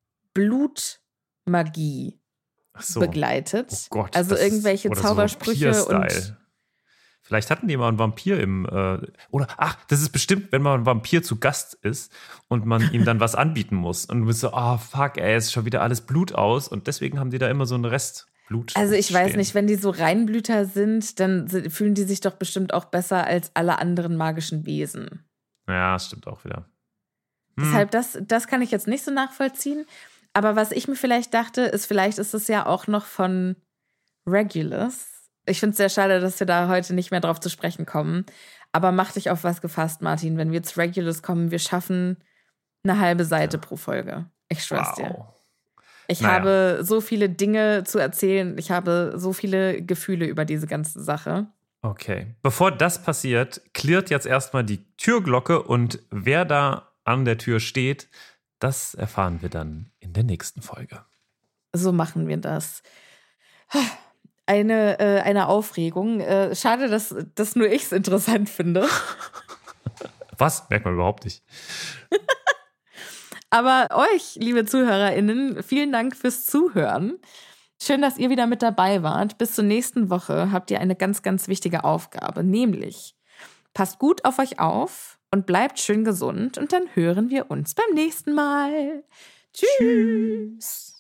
Blutmagie Ach so. begleitet. Oh Gott, also irgendwelche ist, Zaubersprüche so und vielleicht hatten die mal einen Vampir im äh, oder ach, das ist bestimmt, wenn man ein Vampir zu Gast ist und man ihm dann was anbieten muss und du bist so, ah oh, fuck, ey, ist schon wieder alles Blut aus und deswegen haben die da immer so einen Rest Blut. Also ich stehen. weiß nicht, wenn die so Reinblüter sind, dann fühlen die sich doch bestimmt auch besser als alle anderen magischen Wesen. Ja, das stimmt auch wieder. Hm. Deshalb, das, das kann ich jetzt nicht so nachvollziehen. Aber was ich mir vielleicht dachte, ist, vielleicht ist es ja auch noch von Regulus. Ich finde es sehr schade, dass wir da heute nicht mehr drauf zu sprechen kommen. Aber mach dich auf was gefasst, Martin. Wenn wir zu Regulus kommen, wir schaffen eine halbe Seite ja. pro Folge. Ich schwör's wow. dir. Ich naja. habe so viele Dinge zu erzählen. Ich habe so viele Gefühle über diese ganze Sache. Okay. Bevor das passiert, klirrt jetzt erstmal die Türglocke und wer da an der Tür steht, das erfahren wir dann in der nächsten Folge. So machen wir das. Eine, äh, eine Aufregung. Äh, schade, dass, dass nur ich es interessant finde. Was? Merkt man überhaupt nicht. Aber euch, liebe ZuhörerInnen, vielen Dank fürs Zuhören. Schön, dass ihr wieder mit dabei wart. Bis zur nächsten Woche habt ihr eine ganz, ganz wichtige Aufgabe, nämlich passt gut auf euch auf und bleibt schön gesund und dann hören wir uns beim nächsten Mal. Tschüss. Tschüss.